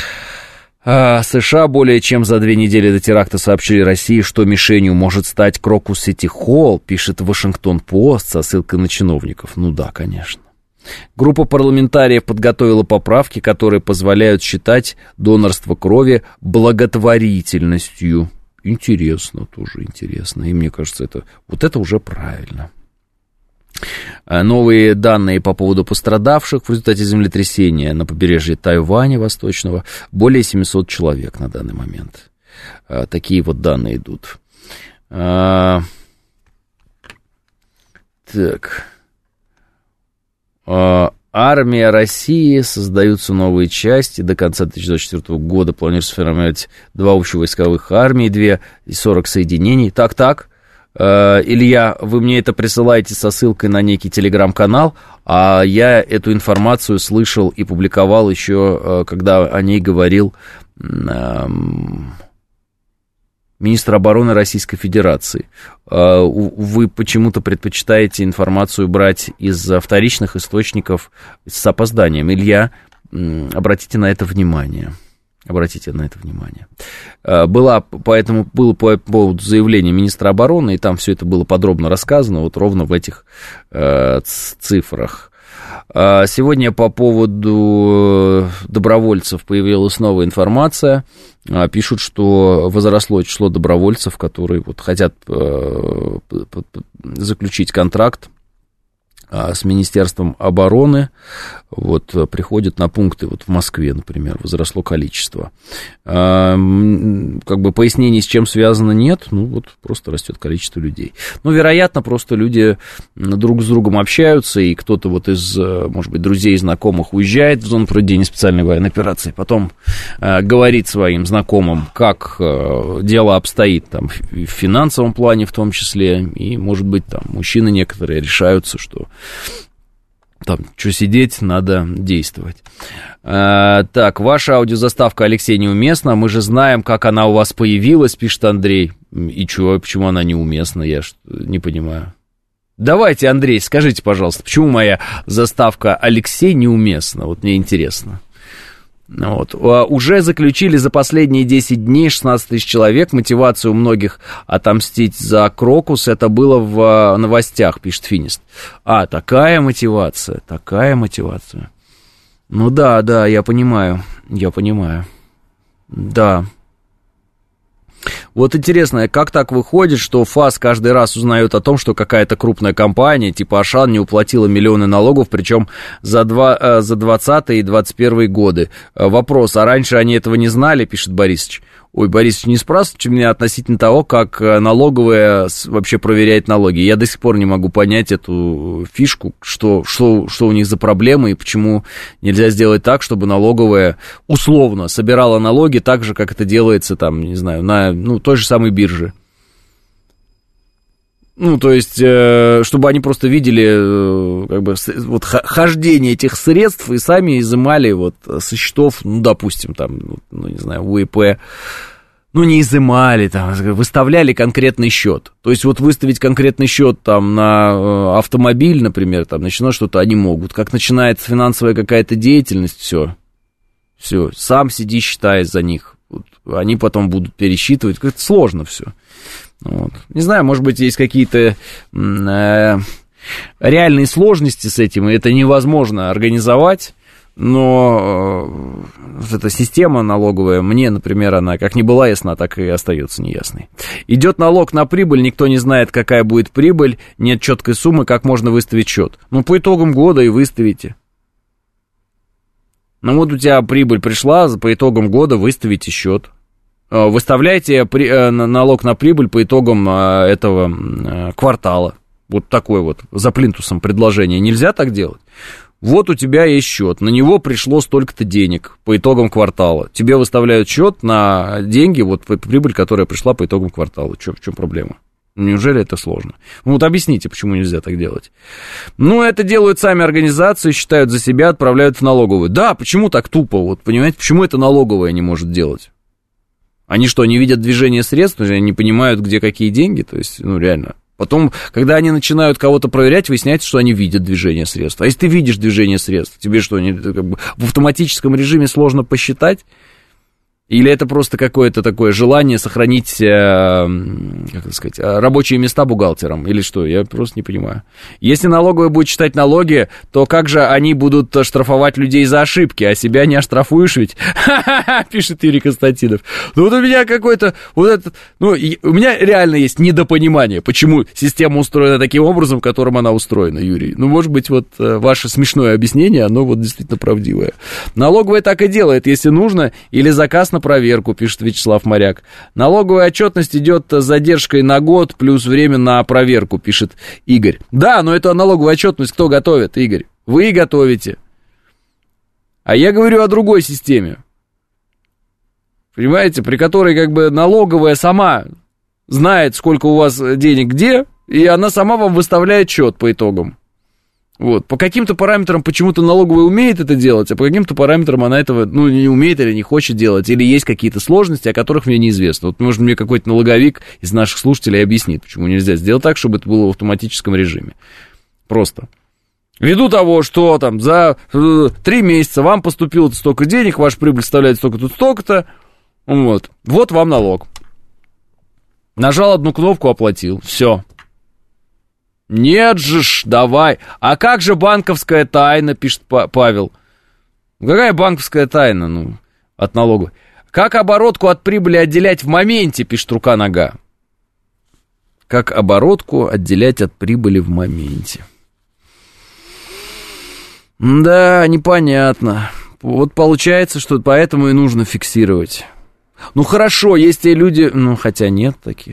США более чем за две недели до теракта сообщили России, что мишенью может стать Крокус Сити Холл, пишет Вашингтон-Пост со ссылкой на чиновников. Ну да, конечно. Группа парламентариев подготовила поправки, которые позволяют считать донорство крови благотворительностью. Интересно, тоже интересно. И мне кажется, это, вот это уже правильно. Новые данные по поводу пострадавших в результате землетрясения на побережье Тайваня Восточного. Более семьсот человек на данный момент. Такие вот данные идут. Так. Армия России, создаются новые части. До конца две тысячи двадцать четвёртого года планируется сформировать два общевойсковых армии, две и сорок соединений. Так-так, Илья, вы мне это присылаете со ссылкой на некий телеграм-канал, а я эту информацию слышал и публиковал еще, когда о ней говорил министр обороны Российской Федерации. Вы почему-то предпочитаете информацию брать из вторичных источников с опозданием. Илья, обратите на это внимание. Обратите на это внимание. Была, поэтому было по поводу заявления министра обороны, и там все это было подробно рассказано, вот ровно в этих э, цифрах. Сегодня по поводу добровольцев появилась новая информация. Пишут, что возросло число добровольцев, которые вот хотят заключить контракт с Министерством обороны. Вот приходят на пункты, вот в Москве, например, возросло количество. Как бы пояснений, с чем связано, нет, ну вот просто растет количество людей. Ну, вероятно, просто люди друг с другом общаются, и кто-то вот из, может быть, друзей и знакомых уезжает в зону проведения специальной военной операции, потом э, говорит своим знакомым, как э, дело обстоит там в финансовом плане в том числе, и, может быть, там мужчины некоторые решаются, что там, что сидеть, надо действовать. А, так, ваша аудиозаставка, Алексей, неуместна. Мы же знаем, как она у вас появилась, пишет Андрей. И чё, почему она неуместна, я ж не понимаю. Давайте, Андрей, скажите, пожалуйста, почему моя заставка Алексей неуместна? Вот мне интересно. Вот. Уже заключили за последние десять дней шестнадцать тысяч человек. Мотивация у многих отомстить за Крокус. Это было в новостях, пишет Финист. А, такая мотивация, такая мотивация. Ну да, да, я понимаю, я понимаю. Да. Вот интересно, как так выходит, что ФАС каждый раз узнает о том, что какая-то крупная компания, типа Ашан, не уплатила миллионы налогов, причем за, два, за двадцатый и двадцать первый годы. Вопрос, а раньше они этого не знали, пишет Борисович. Ой, Борисович, не спрашивайте меня относительно того, как налоговая вообще проверяет налоги. Я до сих пор не могу понять эту фишку, что, что, что у них за проблемы и почему нельзя сделать так, чтобы налоговая условно собирала налоги так же, как это делается там, не знаю, на ну, той же самой бирже. Ну, то есть, э, чтобы они просто видели э, как бы, вот, хождение этих средств и сами изымали вот, со счетов, ну, допустим, там, ну, не знаю, УЭП, ну, не изымали, там, выставляли конкретный счет. То есть, вот выставить конкретный счет там, на э, автомобиль, например, там, начинать что-то они могут. Как начинается финансовая какая-то деятельность, все, все, сам сиди, считай за них. Вот, они потом будут пересчитывать, как-то сложно все. Вот. Не знаю, может быть, есть какие-то э, реальные сложности с этим, и это невозможно организовать, но э, вот эта система налоговая, мне, например, она как не была ясна, так и остается неясной. Идет налог на прибыль, никто не знает, какая будет прибыль, нет четкой суммы, как можно выставить счет. Ну, по итогам года и выставите. Ну вот у тебя прибыль пришла, по итогам года выставите счет. Выставляйте при, налог на прибыль по итогам этого квартала. Вот такое вот за плинтусом предложение. Нельзя так делать? Вот у тебя есть счет, на него пришло столько-то денег по итогам квартала. Тебе выставляют счет на деньги, вот прибыль, которая пришла по итогам квартала. Чё, в чем проблема? Неужели это сложно? Ну вот объясните, почему нельзя так делать. Ну, это делают сами организации, считают за себя, отправляют в налоговую. Да, почему так тупо? Вот понимаете, почему это налоговая не может делать? Они что, не видят движения средств, они не понимают, где какие деньги? То есть, ну реально... Потом, когда они начинают кого-то проверять, выясняется, что они видят движение средств. А если ты видишь движение средств, тебе что, не, как бы, в автоматическом режиме сложно посчитать? Или это просто какое-то такое желание сохранить, э, как это сказать, рабочие места бухгалтерам? Или что? Я просто не понимаю. Если налоговая будет считать налоги, то как же они будут штрафовать людей за ошибки, а себя не оштрафуешь ведь? Ха-ха-ха, пишет Юрий Константинов. Ну вот у меня какой-то, вот этот, ну у меня реально есть недопонимание, почему система устроена таким образом, которым она устроена, Юрий. Ну может быть вот ваше смешное объяснение, оно вот действительно правдивое. Налоговая так и делает, если нужно, или заказ на проверку, пишет Вячеслав Моряк. Налоговая отчетность идет с задержкой на год, плюс время на проверку, пишет Игорь. Да, но эту налоговую отчетность кто готовит, Игорь? Вы готовите. А я говорю о другой системе. Понимаете, при которой как бы налоговая сама знает, сколько у вас денег где, и она сама вам выставляет счет по итогам. Вот. По каким-то параметрам почему-то налоговая умеет это делать, а по каким-то параметрам она этого, ну, не умеет или не хочет делать, или есть какие-то сложности, о которых мне неизвестно. Вот, может, мне какой-то налоговик из наших слушателей объяснит, почему нельзя сделать так, чтобы это было в автоматическом режиме. Просто. Ввиду того, что там за три месяца вам поступило столько денег, ваша прибыль составляет столько-то, столько-то, вот. Вот вам налог. Нажал одну кнопку, оплатил. Все. Нет же ж, давай. А как же банковская тайна, пишет Павел. Какая банковская тайна, ну, от налога? Как оборотку от прибыли отделять в моменте, пишет Рука-нога. Как оборотку отделять от прибыли в моменте. Да, непонятно. Вот получается, что поэтому и нужно фиксировать. Ну хорошо, есть те люди, ну хотя нет таких.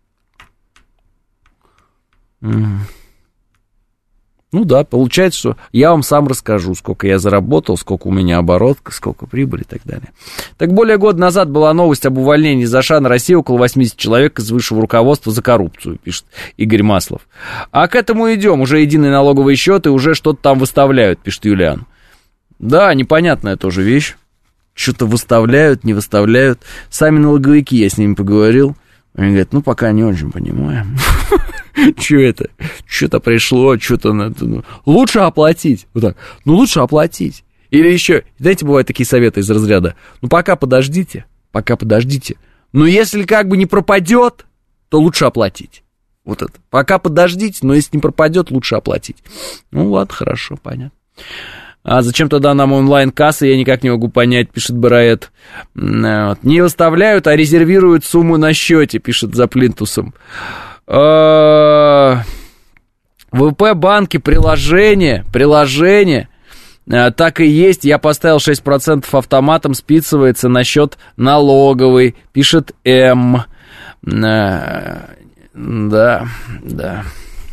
Ну да, получается, что я вам сам расскажу, сколько я заработал, сколько у меня оборотка, сколько прибыли и так далее. Так более года назад была новость об увольнении из Ашана России около восемьдесят человек из высшего руководства за коррупцию, пишет Игорь Маслов. А к этому идем, уже единый налоговый счет и уже что-то там выставляют, пишет Юлиан. Да, непонятная тоже вещь. Что-то выставляют, не выставляют. Сами налоговики, я с ними поговорил. Они говорят, ну, пока не очень понимаем. Что это? Что-то пришло, что-то надо... Ну, лучше оплатить. Вот так. Ну, лучше оплатить. Или еще, знаете, бывают такие советы из разряда. Ну, пока подождите, пока подождите. Но если как бы не пропадет, то лучше оплатить. Вот это. Пока подождите, но если не пропадет, лучше оплатить. Ну, ладно, хорошо, понятно. А зачем тогда нам онлайн-кассы, я никак не могу понять, пишет Бараэт. Не выставляют, а резервируют сумму на счете, пишет за плинтусом. ВП-банки, приложение, приложение, так и есть, я поставил шесть процентов автоматом, списывается на счет налоговый, пишет М. Да, да.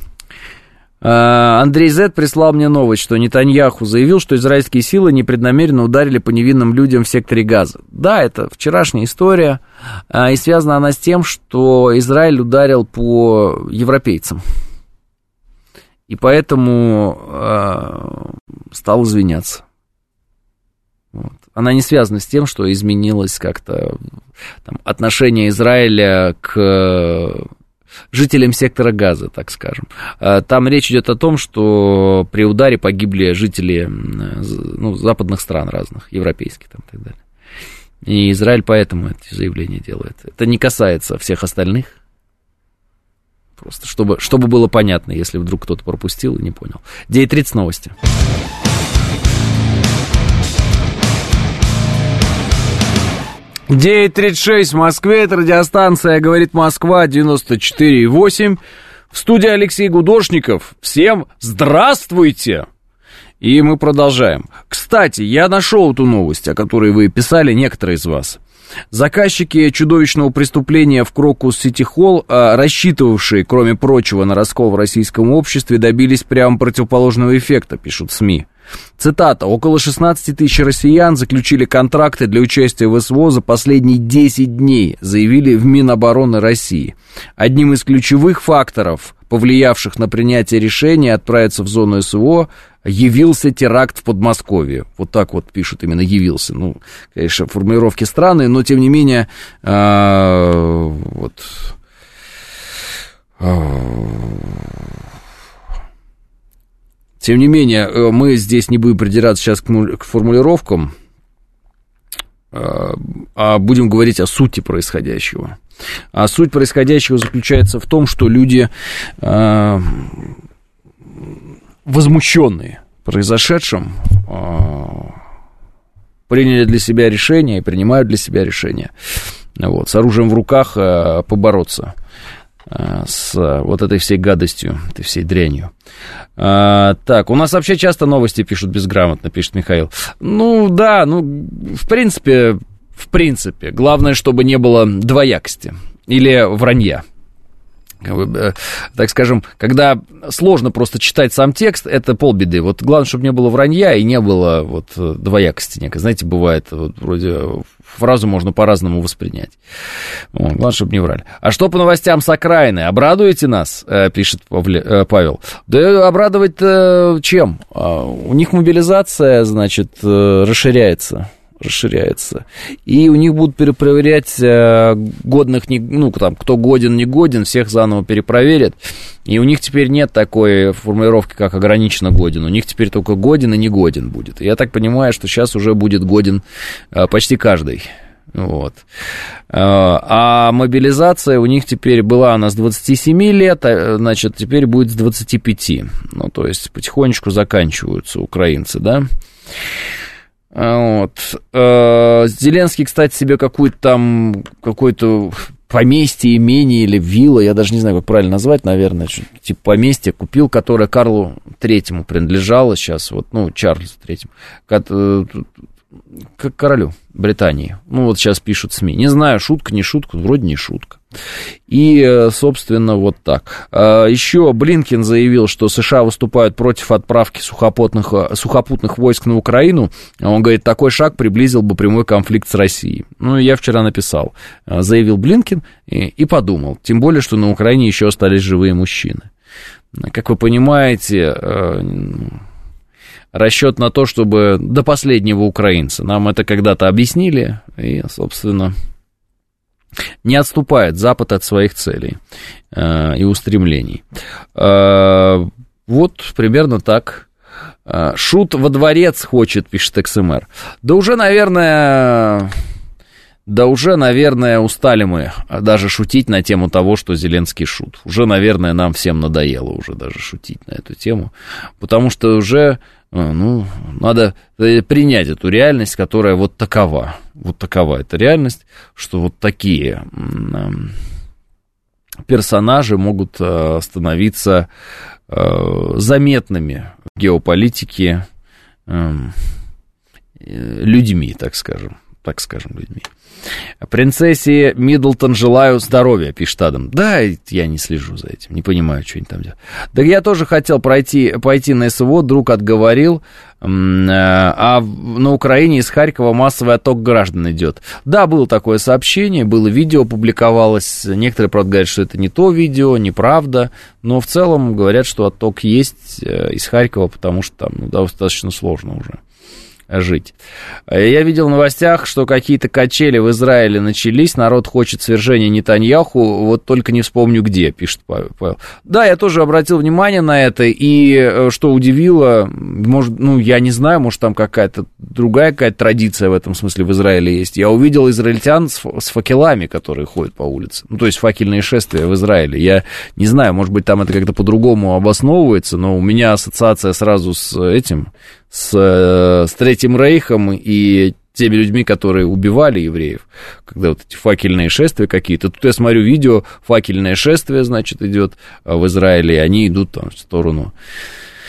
Андрей Зет прислал мне новость, что Нетаньяху заявил, что израильские силы непреднамеренно ударили по невинным людям в секторе Газа. Да, это вчерашняя история, и связана она с тем, что Израиль ударил по европейцам. И поэтому э, стал извиняться. Вот. Она не связана с тем, что изменилось как-то там, отношение Израиля к жителям сектора Газа, так скажем. Там речь идет о том, что при ударе погибли жители ну, западных стран разных, европейских там, и так далее. И Израиль поэтому эти заявления делает. Это не касается всех остальных. Просто чтобы, чтобы было понятно, если вдруг кто-то пропустил и не понял. девять тридцать новости. девять тридцать шесть в Москве, это радиостанция «Говорит Москва», девяносто четыре и восемь. В студии Алексей Гудошников. Всем здравствуйте! И мы продолжаем. Кстати, я нашел эту новость, о которой вы писали, некоторые из вас. Заказчики чудовищного преступления в Крокус Сити Холл, рассчитывавшие, кроме прочего, на раскол в российском обществе, добились прямо противоположного эффекта, пишут СМИ. Цитата. «Около шестнадцать тысяч россиян заключили контракты для участия в СВО за последние десять дней», заявили в Минобороны России. Одним из ключевых факторов, повлиявших на принятие решения отправиться в зону СВО, явился теракт в Подмосковье. Вот так вот пишут именно «явился». Ну, конечно, формулировки странные, но тем не менее, а, вот... А, тем не менее, мы здесь не будем придираться сейчас к формулировкам, а будем говорить о сути происходящего. А суть происходящего заключается в том, что люди э, возмущенные произошедшим э, приняли для себя решение и принимают для себя решение вот, с оружием в руках э, побороться э, с вот этой всей гадостью, этой всей дрянью. А, так, у нас вообще часто новости пишут безграмотно, пишет Михаил. Ну, да, ну, в принципе, в принципе, главное, чтобы не было двоякости или вранья. Так скажем, когда сложно просто читать сам текст, это полбеды. Вот главное, чтобы не было вранья и не было вот двоякости некой. Знаете, бывает, вот, вроде фразу можно по-разному воспринять. Вот, главное, чтобы не врали. А что по новостям с окраины? Обрадуете нас, пишет Павел. Да обрадовать-то чем? У них мобилизация, значит, расширяется. расширяется. И у них будут перепроверять годных, ну, там, кто годен, не годен, всех заново перепроверят. И у них теперь нет такой формулировки, как ограниченно годен. У них теперь только годен и не годен будет. И я так понимаю, что сейчас уже будет годен почти каждый. Вот. А мобилизация у них теперь была, она с двадцати семи лет, значит, теперь будет с двадцати пяти. Ну, то есть потихонечку заканчиваются украинцы, да? Вот. Зеленский, кстати, себе какую-то там, какое-то поместье, имение или вилла, я даже не знаю, как правильно назвать, наверное, типа поместье купил, которое Карлу Третьему принадлежало сейчас, вот, ну, Чарльзу Третьему, как королю Британии. Ну, вот сейчас пишут СМИ. Не знаю, шутка, не шутка, вроде не шутка. И, собственно, вот так. Еще Блинкен заявил, что США выступают против отправки сухопутных, сухопутных войск на Украину. Он говорит, такой шаг приблизил бы прямой конфликт с Россией. Ну, я вчера написал. Заявил Блинкен и, и подумал. Тем более, что на Украине еще остались живые мужчины. Как вы понимаете, расчет на то, чтобы до последнего украинца. Нам это когда-то объяснили, и, собственно, не отступает Запад от своих целей э, и устремлений. Э, вот примерно так. Э, Шут во дворец хочет, пишет ЭксЭмэр. Да уже, наверное... Да уже, наверное, устали мы даже шутить на тему того, что Зеленский шут. Уже, наверное, нам всем надоело уже даже шутить на эту тему. Потому что уже... Ну, надо принять эту реальность, которая вот такова. Вот такова эта реальность, что вот такие персонажи могут становиться заметными в геополитике людьми, так скажем. Так скажем, людьми. Принцессе Миддлтон желаю здоровья, пишет Адам. Да, я не слежу за этим, не понимаю, что они там делают. Да я тоже хотел пройти, пойти на СВО, друг отговорил, а на Украине из Харькова массовый отток граждан идет. Да, было такое сообщение, было видео, публиковалось. Некоторые, правда, говорят, что это не то видео, неправда, но в целом говорят, что отток есть из Харькова, потому что там ну, достаточно сложно уже жить. Я видел в новостях, что какие-то качели в Израиле начались, народ хочет свержения Нетаньяху, вот только не вспомню где, пишет Павел. Да, я тоже обратил внимание на это, и что удивило, может, ну, я не знаю, может, там какая-то другая какая-то традиция в этом смысле в Израиле есть. Я увидел израильтян с, с факелами, которые ходят по улице, ну, то есть факельные шествия в Израиле. Я не знаю, может быть, там это как-то по-другому обосновывается, но у меня ассоциация сразу с этим, с, с Третьим Рейхом и теми людьми, которые убивали евреев, когда вот эти факельные шествия какие-то. Тут я смотрю видео, факельное шествие, значит, идет в Израиле, и они идут там в сторону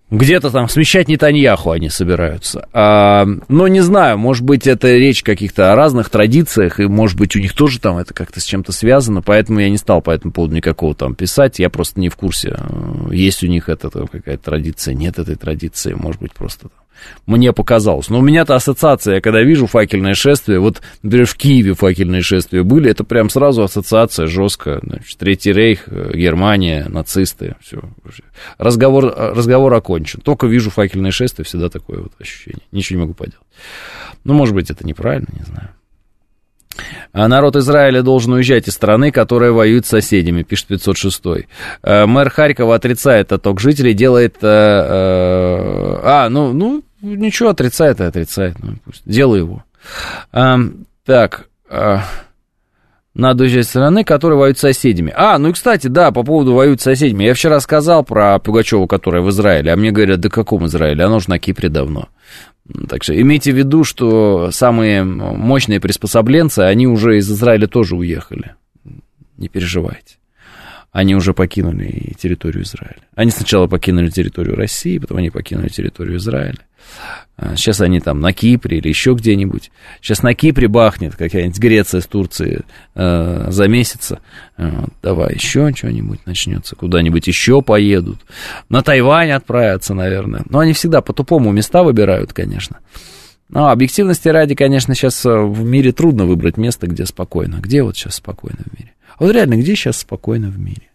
Где-то там смещать Нетаньяху они собираются. А, но не знаю, может быть, это речь о каких-то разных традициях, и, может быть, у них тоже там это как-то с чем-то связано, поэтому я не стал по этому поводу никакого там писать, я просто не в курсе, есть у них это какая-то традиция, нет этой традиции, может быть, просто там. Мне показалось. Но у меня-то ассоциация, я когда вижу факельное шествие, вот, например, в Киеве факельные шествия были, это прям сразу ассоциация жесткая. Значит, Третий рейх, Германия, нацисты, все. Разговор, разговор окончен. Только вижу факельное шествие, всегда такое вот ощущение. Ничего не могу поделать. Ну, может быть, это неправильно, не знаю. А народ Израиля должен уезжать из страны, которая воюет с соседями, пишет пятьсот шестой. Мэр Харькова отрицает отток жителей, делает... А, ну, ну ничего, отрицает и отрицает. Ну, пусть. Дело его. А, так, а, надо уезжать из страны, которая воюет с соседями. А, ну и, кстати, да, по поводу воюет с соседями. Я вчера сказал про Пугачева, которая в Израиле, а мне говорят, да каком Израиле? Оно же на Кипре давно. Так что имейте в виду, что самые мощные приспособленцы, они уже из Израиля тоже уехали. Не переживайте. Они уже покинули территорию Израиля. Они сначала покинули территорию России, потом они покинули территорию Израиля. Сейчас они там на Кипре или еще где-нибудь. Сейчас на Кипре бахнет какая-нибудь Греция с Турцией э, за месяц. Вот, давай еще что-нибудь начнется. Куда-нибудь еще поедут. На Тайвань отправятся, наверное. Но они всегда по-тупому места выбирают, конечно. Но объективности ради, конечно, сейчас в мире трудно выбрать место, где спокойно. Где вот сейчас спокойно в мире? Вот реально, где сейчас спокойно в мире?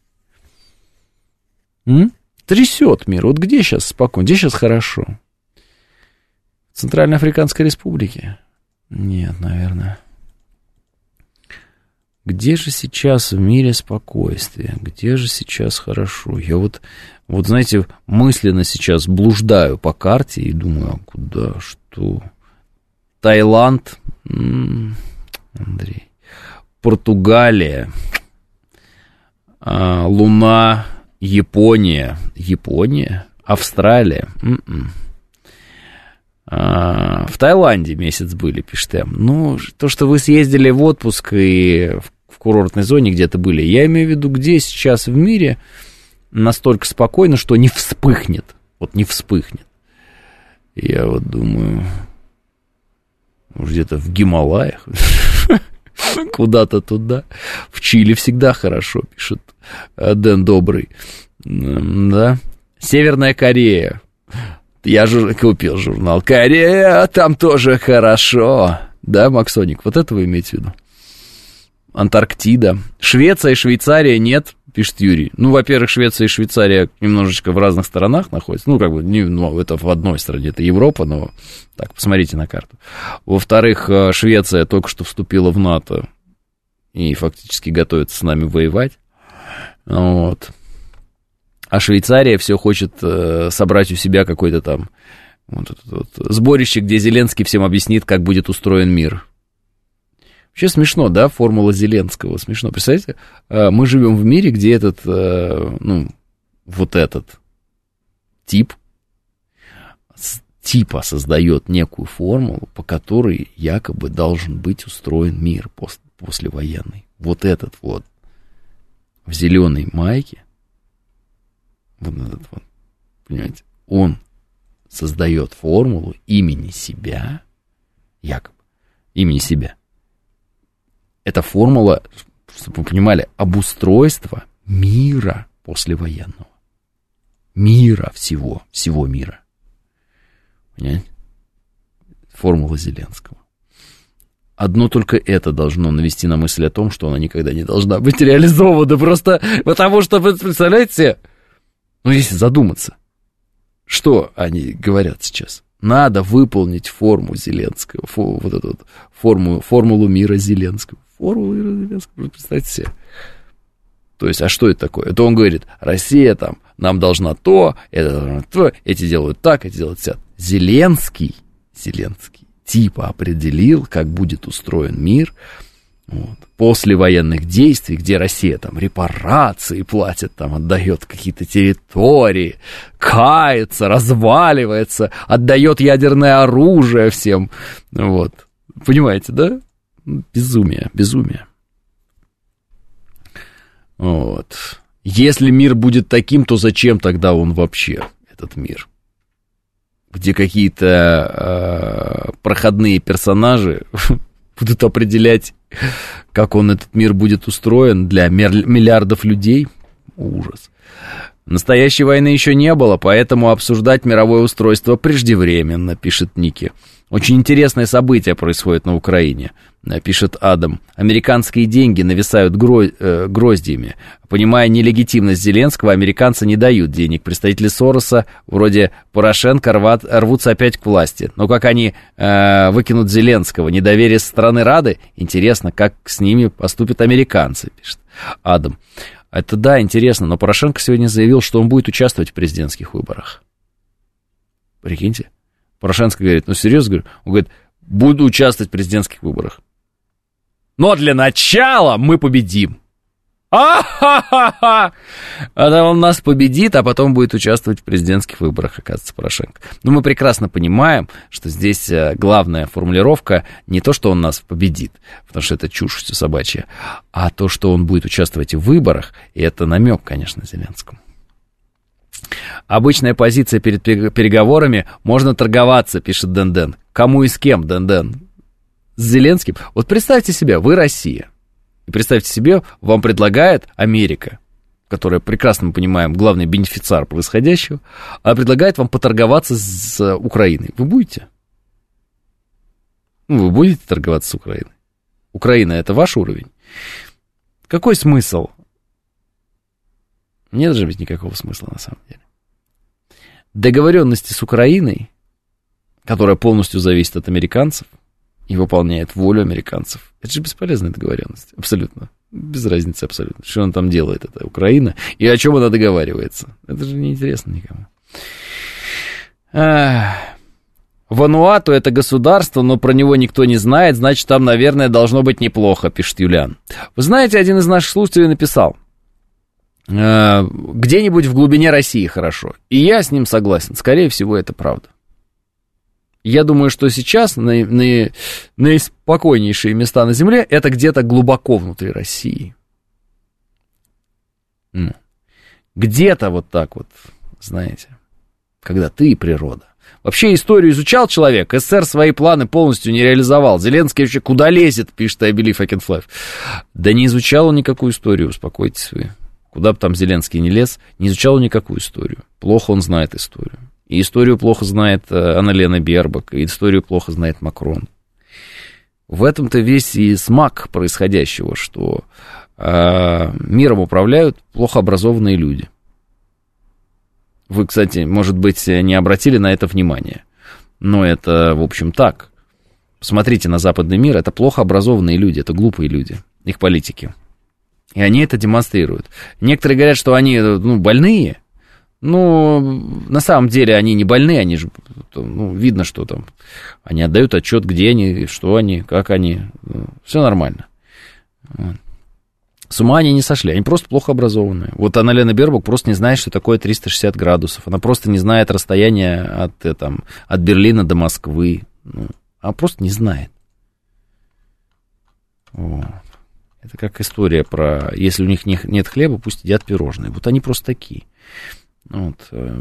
М? Трясет мир. Вот где сейчас спокойно? Где сейчас хорошо? В Центральноафриканской Республике? Нет, наверное. Где же сейчас в мире спокойствие? Где же сейчас хорошо? Я вот, вот, знаете, мысленно сейчас блуждаю по карте и думаю, а куда, что? Таиланд, м-м, Андрей, Португалия, а, Луна, Япония, Япония, Австралия. М-м. А, в Таиланде месяц были, пишет М. Ну, то, что вы съездили в отпуск и в курортной зоне где-то были, я имею в виду, где сейчас в мире настолько спокойно, что не вспыхнет. Вот не вспыхнет. Я вот думаю, может, где-то в Гималаях, куда-то туда. В Чили всегда хорошо, пишет Дэн Добрый. Да. Северная Корея. Я же купил журнал «Корея», там тоже хорошо. Да, Максоник, вот это вы имеете в виду? Антарктида. Швеция и Швейцария нет, пишет Юрий. Ну, во-первых, Швеция и Швейцария немножечко в разных сторонах находятся. Ну, как бы, не, ну, это в одной стране, это Европа, но так, посмотрите на карту. Во-вторых, Швеция только что вступила в НАТО и фактически готовится с нами воевать. Вот. А Швейцария все хочет э, собрать у себя какой-то там вот этот вот сборище, где Зеленский всем объяснит, как будет устроен мир. Вообще смешно, да, формула Зеленского, смешно. Представляете, э, мы живем в мире, где этот, э, ну, вот этот тип, с, типа создает некую формулу, по которой якобы должен быть устроен мир пос, послевоенный. Вот этот вот в зеленой майке, вот этот вот, понимаете, он создает формулу имени себя, якобы, имени себя. Это формула, чтобы вы понимали, обустройства мира послевоенного. Мира всего, всего мира. Понимаете? Формула Зеленского. Одно только это должно навести на мысль о том, что она никогда не должна быть реализована. Просто потому что, вы представляете, ну, если задуматься, что они говорят сейчас? Надо выполнить форму Зеленского, фо, вот эту вот форму, формулу мира Зеленского. Формулу мира Зеленского, представьте себе. То есть, а что это такое? Это он говорит, Россия там, нам должна то, это должна то, эти делают так, эти делают все. Зеленский, Зеленский типа определил, как будет устроен мир, вот, после военных действий, где Россия там репарации платит, там отдает какие-то территории, кается, разваливается, отдает ядерное оружие всем. Вот. Понимаете, да? Безумие, безумие. Вот. Если мир будет таким, то зачем тогда он вообще, этот мир? где какие-то э, проходные персонажи будут определять, как он, этот мир, будет устроен для миллиардов людей. Ужас. Настоящей войны еще не было, поэтому обсуждать мировое устройство преждевременно, пишет Ники. Очень интересное событие происходит на Украине, пишет Адам. Американские деньги нависают гро- э, гроздьями. Понимая нелегитимность Зеленского, американцы не дают денег. Представители Сороса, вроде Порошенко, рват, рвутся опять к власти. Но как они э, выкинут Зеленского? Недоверие со стороны Рады? Интересно, как с ними поступят американцы, пишет Адам. Это да, интересно, но Порошенко сегодня заявил, что он будет участвовать в президентских выборах. Прикиньте. Порошенко говорит, ну серьезно говорю, он говорит, буду участвовать в президентских выборах. Но для начала мы победим. А-ха-ха-ха! А он нас победит, а потом будет участвовать в президентских выборах, оказывается, Порошенко. Но мы прекрасно понимаем, что здесь главная формулировка не то, что он нас победит, потому что это чушь все собачья, а то, что он будет участвовать в выборах, и это намек, конечно, Зеленскому. Обычная позиция перед переговорами, можно торговаться, пишет Дэн-Дэн. Кому и с кем, Дэн-Дэн? С Зеленским? Вот представьте себе, вы Россия. И представьте себе, вам предлагает Америка, которая, прекрасно мы понимаем, главный бенефициар происходящего, а предлагает вам поторговаться с Украиной. Вы будете? Ну, вы будете торговаться с Украиной? Украина — это ваш уровень? Какой смысл? Нет же ведь никакого смысла на самом деле. Договоренности с Украиной, которая полностью зависит от американцев и выполняет волю американцев, это же бесполезная договоренность, абсолютно, без разницы абсолютно, что она там делает, эта Украина, и о чем она договаривается. Это же неинтересно никому. Ах. Вануату — это государство, но про него никто не знает, значит, там, наверное, должно быть неплохо, пишет Юлиан. Вы знаете, один из наших слушателей написал, где-нибудь в глубине России хорошо. И я с ним согласен. Скорее всего, это правда. Я думаю, что сейчас на, на, наиспокойнейшие места на Земле это где-то глубоко внутри России. Ну, где-то вот так вот, знаете, когда ты и природа. Вообще историю изучал человек, СССР свои планы полностью не реализовал. Зеленский вообще куда лезет, пишет I believe I can fly. Да не изучал он никакую историю, успокойтесь вы. Куда бы там Зеленский не лез, не изучал никакую историю. Плохо он знает историю. И историю плохо знает Анна-Лена Бербак, и историю плохо знает Макрон. В этом-то весь и смак происходящего, что э, миром управляют плохо образованные люди. Вы, кстати, может быть, не обратили на это внимание, но это, в общем, так. Посмотрите на западный мир, это плохо образованные люди, это глупые люди, их политики. И они это демонстрируют. Некоторые говорят, что они, ну, больные. Ну, на самом деле они не больные, они же, ну, видно, что там. Они отдают отчет, где они, что они, как они. Ну, все нормально. С ума они не сошли, они просто плохо образованные. Вот Анна-Лена Бербак просто не знает, что такое триста шестьдесят градусов. Она просто не знает расстояние от, там, от Берлина до Москвы. Ну, она просто не знает. Вот. Это как история про, если у них нет хлеба, пусть едят пирожные. Вот они просто такие. Вот.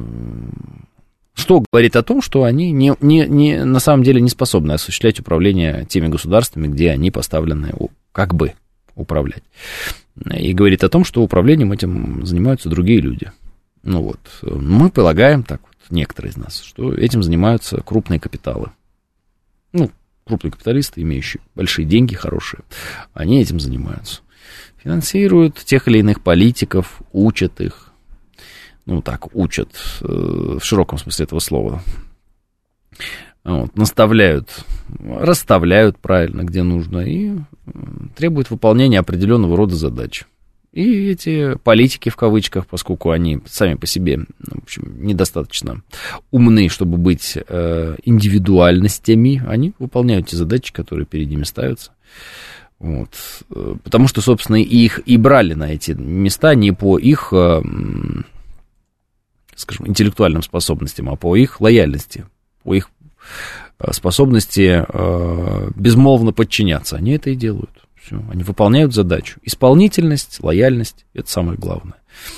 Что говорит о том, что они не, не, не, на самом деле не способны осуществлять управление теми государствами, где они поставлены как бы управлять. И говорит о том, что управлением этим занимаются другие люди. Ну вот, мы полагаем, так вот, некоторые из нас, что этим занимаются крупные капиталы. Ну, крупные капиталисты, имеющие большие деньги, хорошие, они этим занимаются. Финансируют тех или иных политиков, учат их. Ну, так, учат э, в широком смысле этого слова. Вот, наставляют, расставляют правильно, где нужно, и требуют выполнения определенного рода задач. И эти политики, в кавычках, поскольку они сами по себе, в общем, недостаточно умны, чтобы быть э, индивидуальностями, они выполняют те задачи, которые перед ними ставятся. Вот. Потому что, собственно, их и брали на эти места не по их, э, скажем, интеллектуальным способностям, а по их лояльности, по их способности э, безмолвно подчиняться. Они это и делают. Все. Они выполняют задачу. Исполнительность, лояльность — это самое главное.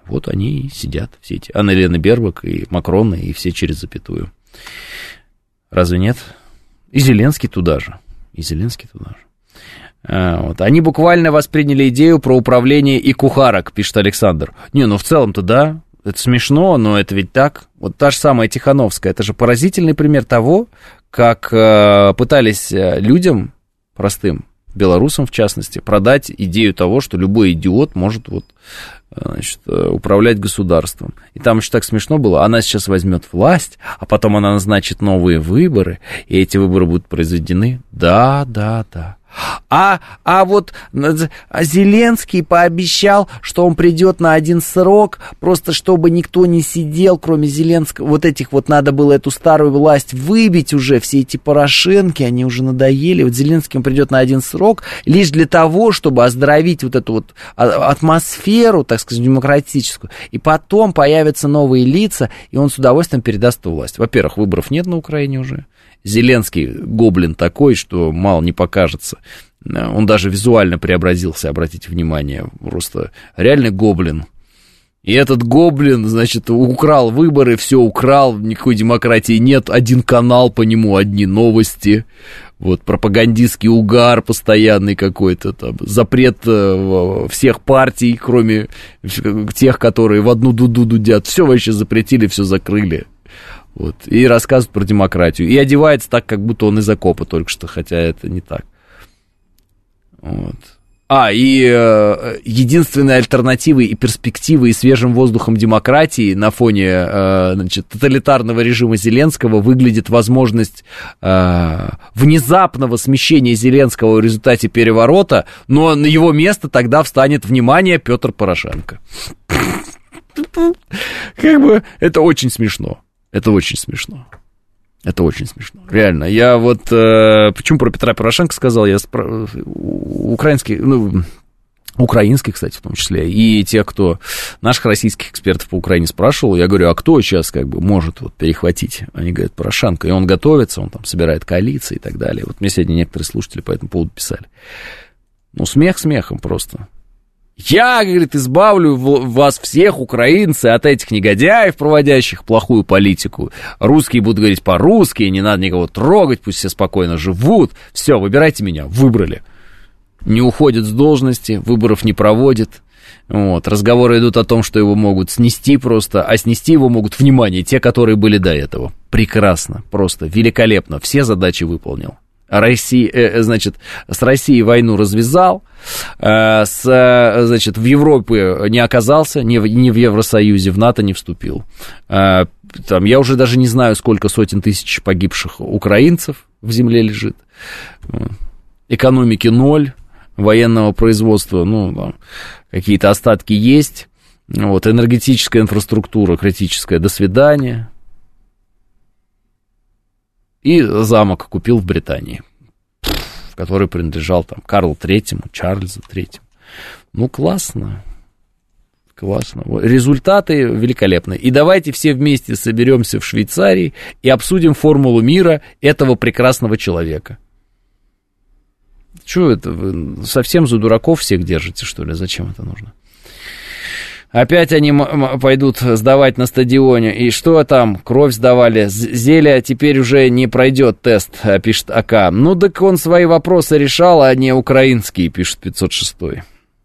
Вот они и сидят, все эти Анна-Лена Бербак и Макрон, и все через запятую. Разве нет? И Зеленский туда же. И Зеленский туда же. А, вот. Они буквально восприняли идею про управление и кухарок, пишет Александр. Не, ну в целом-то да, это смешно, но это ведь так. Вот та же самая Тихановская, это же поразительный пример того, как э, пытались людям, простым белорусам в частности, продать идею того, что любой идиот может вот, значит, управлять государством. И там еще так смешно было, она сейчас возьмет власть, а потом она назначит новые выборы, и эти выборы будут произведены. Да, да, да. А, а вот Зеленский пообещал, что он придет на один срок, просто чтобы никто не сидел, кроме Зеленского. Вот этих вот надо было эту старую власть выбить уже, все эти Порошенки, они уже надоели. Вот Зеленский он придет на один срок лишь для того, чтобы оздоровить вот эту вот атмосферу, так сказать, демократическую. И потом появятся новые лица, и он с удовольствием передаст эту власть. Во-первых, выборов нет на Украине уже. Зеленский гоблин такой, что мало не покажется. Он даже визуально преобразился, обратите внимание. Просто реальный гоблин. И этот гоблин, значит, украл выборы, все украл, никакой демократии нет. Один канал, по нему одни новости. Вот пропагандистский угар постоянный какой-то там. Запрет всех партий, кроме тех, которые в одну дуду дудят. Все вообще запретили, все закрыли. Вот, и рассказывает про демократию. И одевается так, как будто он из окопа только что, хотя это не так. Вот. А, и э, единственной альтернативой и перспективой и свежим воздухом демократии на фоне э, значит, тоталитарного режима Зеленского выглядит возможность э, внезапного смещения Зеленского в результате переворота, но на его место тогда встанет, внимание, Петр Порошенко. Как бы это очень смешно. Это очень смешно. Это очень смешно. Реально. Я вот... Э, почему про Петра Порошенко сказал? Я спро... украинский... Ну, украинский, кстати, в том числе. И те, кто наших российских экспертов по Украине спрашивал, я говорю, а кто сейчас как бы может вот перехватить? Они говорят, Порошенко. И он готовится, он там собирает коалиции и так далее. Вот мне сегодня некоторые слушатели по этому поводу писали. Ну, смех смехом просто. Я, говорит, избавлю вас всех, украинцы, от этих негодяев, проводящих плохую политику. Русские будут говорить по-русски, не надо никого трогать, пусть все спокойно живут. Все, выбирайте меня. Выбрали. Не уходит с должности, выборов не проводит. Вот. Разговоры идут о том, что его могут снести просто, а снести его могут, внимание, те, которые были до этого. Прекрасно, просто великолепно. Все задачи выполнил. Россия, э, значит, с Россией войну развязал, э, с, значит, в Европе не оказался, не в, не в Евросоюзе, в НАТО не вступил. Э, там, я уже даже не знаю, сколько сотен тысяч погибших украинцев в земле лежит. Экономики ноль, военного производства, ну, там, какие-то остатки есть. Вот, энергетическая инфраструктура критическая, до свидания. И замок купил в Британии, который принадлежал там Карлу Третьему, Чарльзу Третьему. Ну, классно. Классно. Результаты великолепны. И давайте все вместе соберемся в Швейцарии и обсудим формулу мира этого прекрасного человека. Чего это? Вы совсем за дураков всех держите, что ли? Зачем это нужно? Опять они м- пойдут сдавать на стадионе. И что там? Кровь сдавали. Зеля теперь уже не пройдет тест, пишет АК. Ну, так он свои вопросы решал, а не украинские, пишет пятьсот шестой.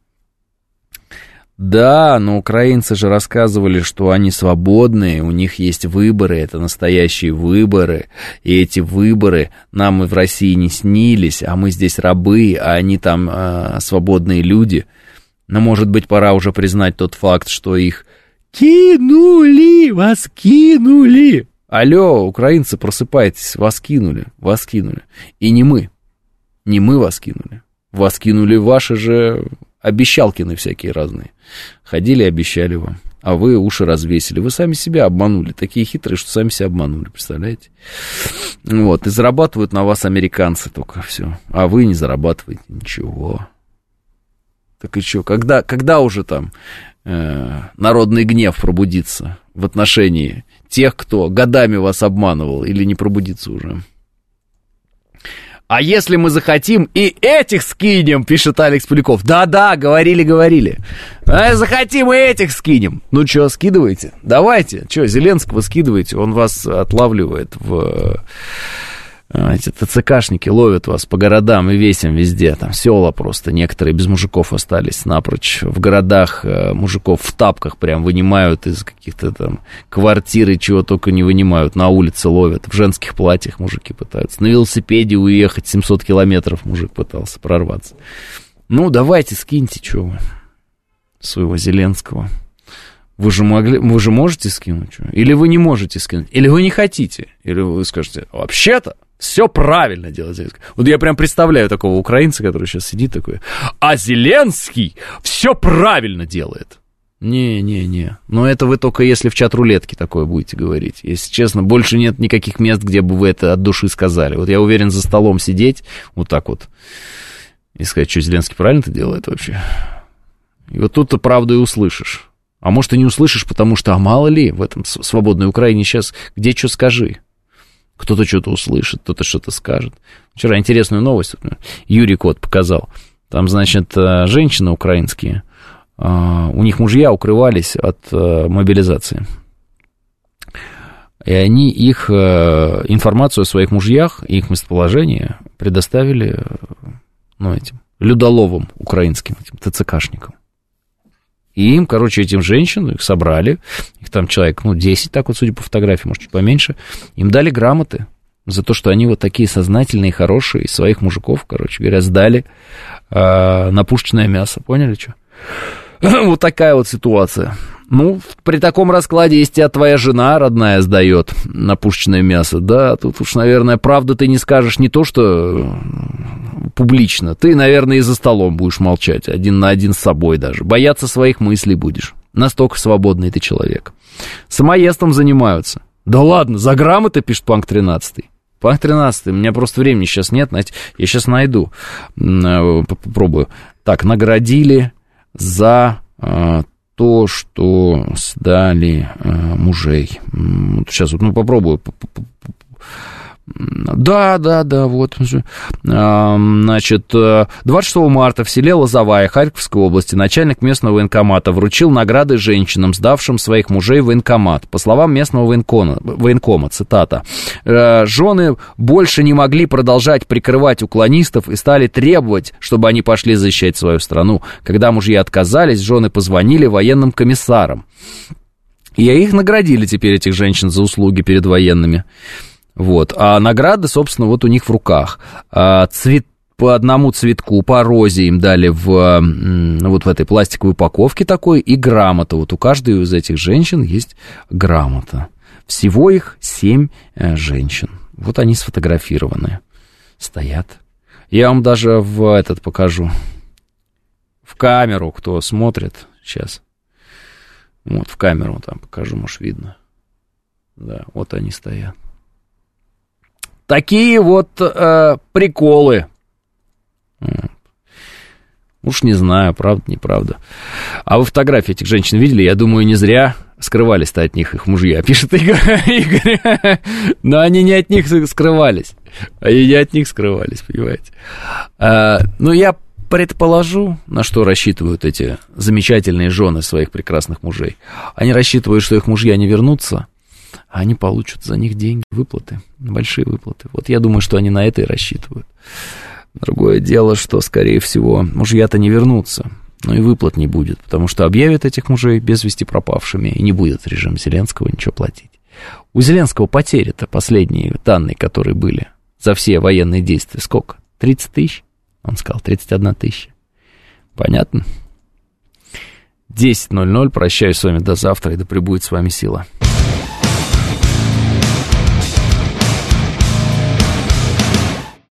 Да, но украинцы же рассказывали, что они свободные, у них есть выборы, это настоящие выборы. И эти выборы нам и в России не снились, а мы здесь рабы, а они там э, свободные люди. Но, может быть, пора уже признать тот факт, что их кинули, вас кинули. Алло, украинцы, просыпайтесь, вас кинули, вас кинули. И не мы, не мы вас кинули. Вас кинули ваши же обещалкины всякие разные. Ходили и обещали вам, а вы уши развесили. Вы сами себя обманули, такие хитрые, что сами себя обманули, представляете? Вот, и зарабатывают на вас американцы только все, а вы не зарабатываете ничего. Так и что, когда, когда уже там э, народный гнев пробудится в отношении тех, кто годами вас обманывал, или не пробудится уже? А если мы захотим, и этих скинем, пишет Алекс Поляков. Да-да, говорили-говорили. А захотим, и этих скинем. Ну что, скидывайте? Давайте. Что, Зеленского скидывайте, он вас отлавливает в... Эти ТЦКшники ловят вас по городам и весям везде. Там села просто некоторые без мужиков остались напрочь. В городах мужиков в тапках прям вынимают из каких-то там квартир и чего только не вынимают. На улице ловят. В женских платьях мужики пытаются. На велосипеде уехать семьсот километров мужик пытался прорваться. Ну, давайте, скиньте, что вы, своего Зеленского. Вы же, могли, вы же можете скинуть? Что? Или вы не можете скинуть? Или вы не хотите? Или вы скажете, вообще-то все правильно делает Зеленский. Вот я прям представляю такого украинца, который сейчас сидит такой, а Зеленский все правильно делает. Не-не-не. Но это вы только если в чат-рулетке такое будете говорить. Если честно, больше нет никаких мест, где бы вы это от души сказали. Вот я уверен, за столом сидеть вот так вот и сказать, что Зеленский правильно-то делает вообще. И вот тут-то правду и услышишь. А может, и не услышишь, потому что, а мало ли, в этом свободной Украине сейчас, где что скажи. Кто-то что-то услышит, кто-то что-то скажет. Вчера интересную новость Юрий Кот показал. Там, значит, женщины украинские, у них мужья укрывались от мобилизации. И они их информацию о своих мужьях и их местоположении предоставили, ну, этим людоловым украинским, этим ТЦКшникам. И им, короче, этим женщинам, их собрали, их там человек, ну, десять, так вот, судя по фотографии, может, чуть поменьше, им дали грамоты за то, что они вот такие сознательные, хорошие, своих мужиков, короче говоря, сдали э, на пушечное мясо, поняли, что? Вот такая вот ситуация. Ну, при таком раскладе, если тебя твоя жена родная сдает на пушечное мясо, да, тут уж, наверное, правду ты не скажешь не то, что публично, ты, наверное, и за столом будешь молчать, один на один с собой даже, бояться своих мыслей будешь, настолько свободный ты человек. Самоедством занимаются. Да ладно, за грамоты, пишет Панк тринадцатый. Панк тринадцатый, у меня просто времени сейчас нет, знаете, я сейчас найду, попробую. Так, наградили за... то, что сдали э, мужей. Сейчас вот, ну, попробую. Да, да, да, вот. Значит, двадцать шестого марта в селе Лозовая Харьковской области начальник местного военкомата вручил награды женщинам, сдавшим своих мужей в военкомат. По словам местного военкома, военкома, цитата, «Жены больше не могли продолжать прикрывать уклонистов и стали требовать, чтобы они пошли защищать свою страну. Когда мужья отказались, жены позвонили военным комиссарам. И их наградили теперь, этих женщин, за услуги перед военными». Вот, а награды, собственно, вот у них в руках. Цвет, по одному цветку, по розе им дали в, вот в этой пластиковой упаковке такой, и грамота. Вот у каждой из этих женщин есть грамота. Всего их семь женщин. Вот они сфотографированы. Стоят. Я вам даже в этот покажу. В камеру, кто смотрит сейчас. Вот, в камеру там покажу, может, видно. Да, вот они стоят. Такие вот э, приколы. Уж не знаю, правда, неправда. А вы фотографии этих женщин видели? Я думаю, не зря скрывались-то от них их мужья. Пишет Игорь. Игорь. Но они не от них скрывались. Они не от них скрывались, понимаете. А, ну, я предположу, на что рассчитывают эти замечательные жены своих прекрасных мужей. Они рассчитывают, что их мужья не вернутся, а они получат за них деньги, выплаты, большие выплаты. Вот я думаю, что они на это и рассчитывают. Другое дело, что, скорее всего, мужья-то не вернутся, но и выплат не будет, потому что объявят этих мужей без вести пропавшими, и не будет режим Зеленского ничего платить. У Зеленского потери-то последние данные, которые были за все военные действия, сколько? тридцать тысяч? Он сказал, тридцать одна тысяча. Понятно? десять ноль ноль, прощаюсь с вами до завтра, и да пребудет с вами сила.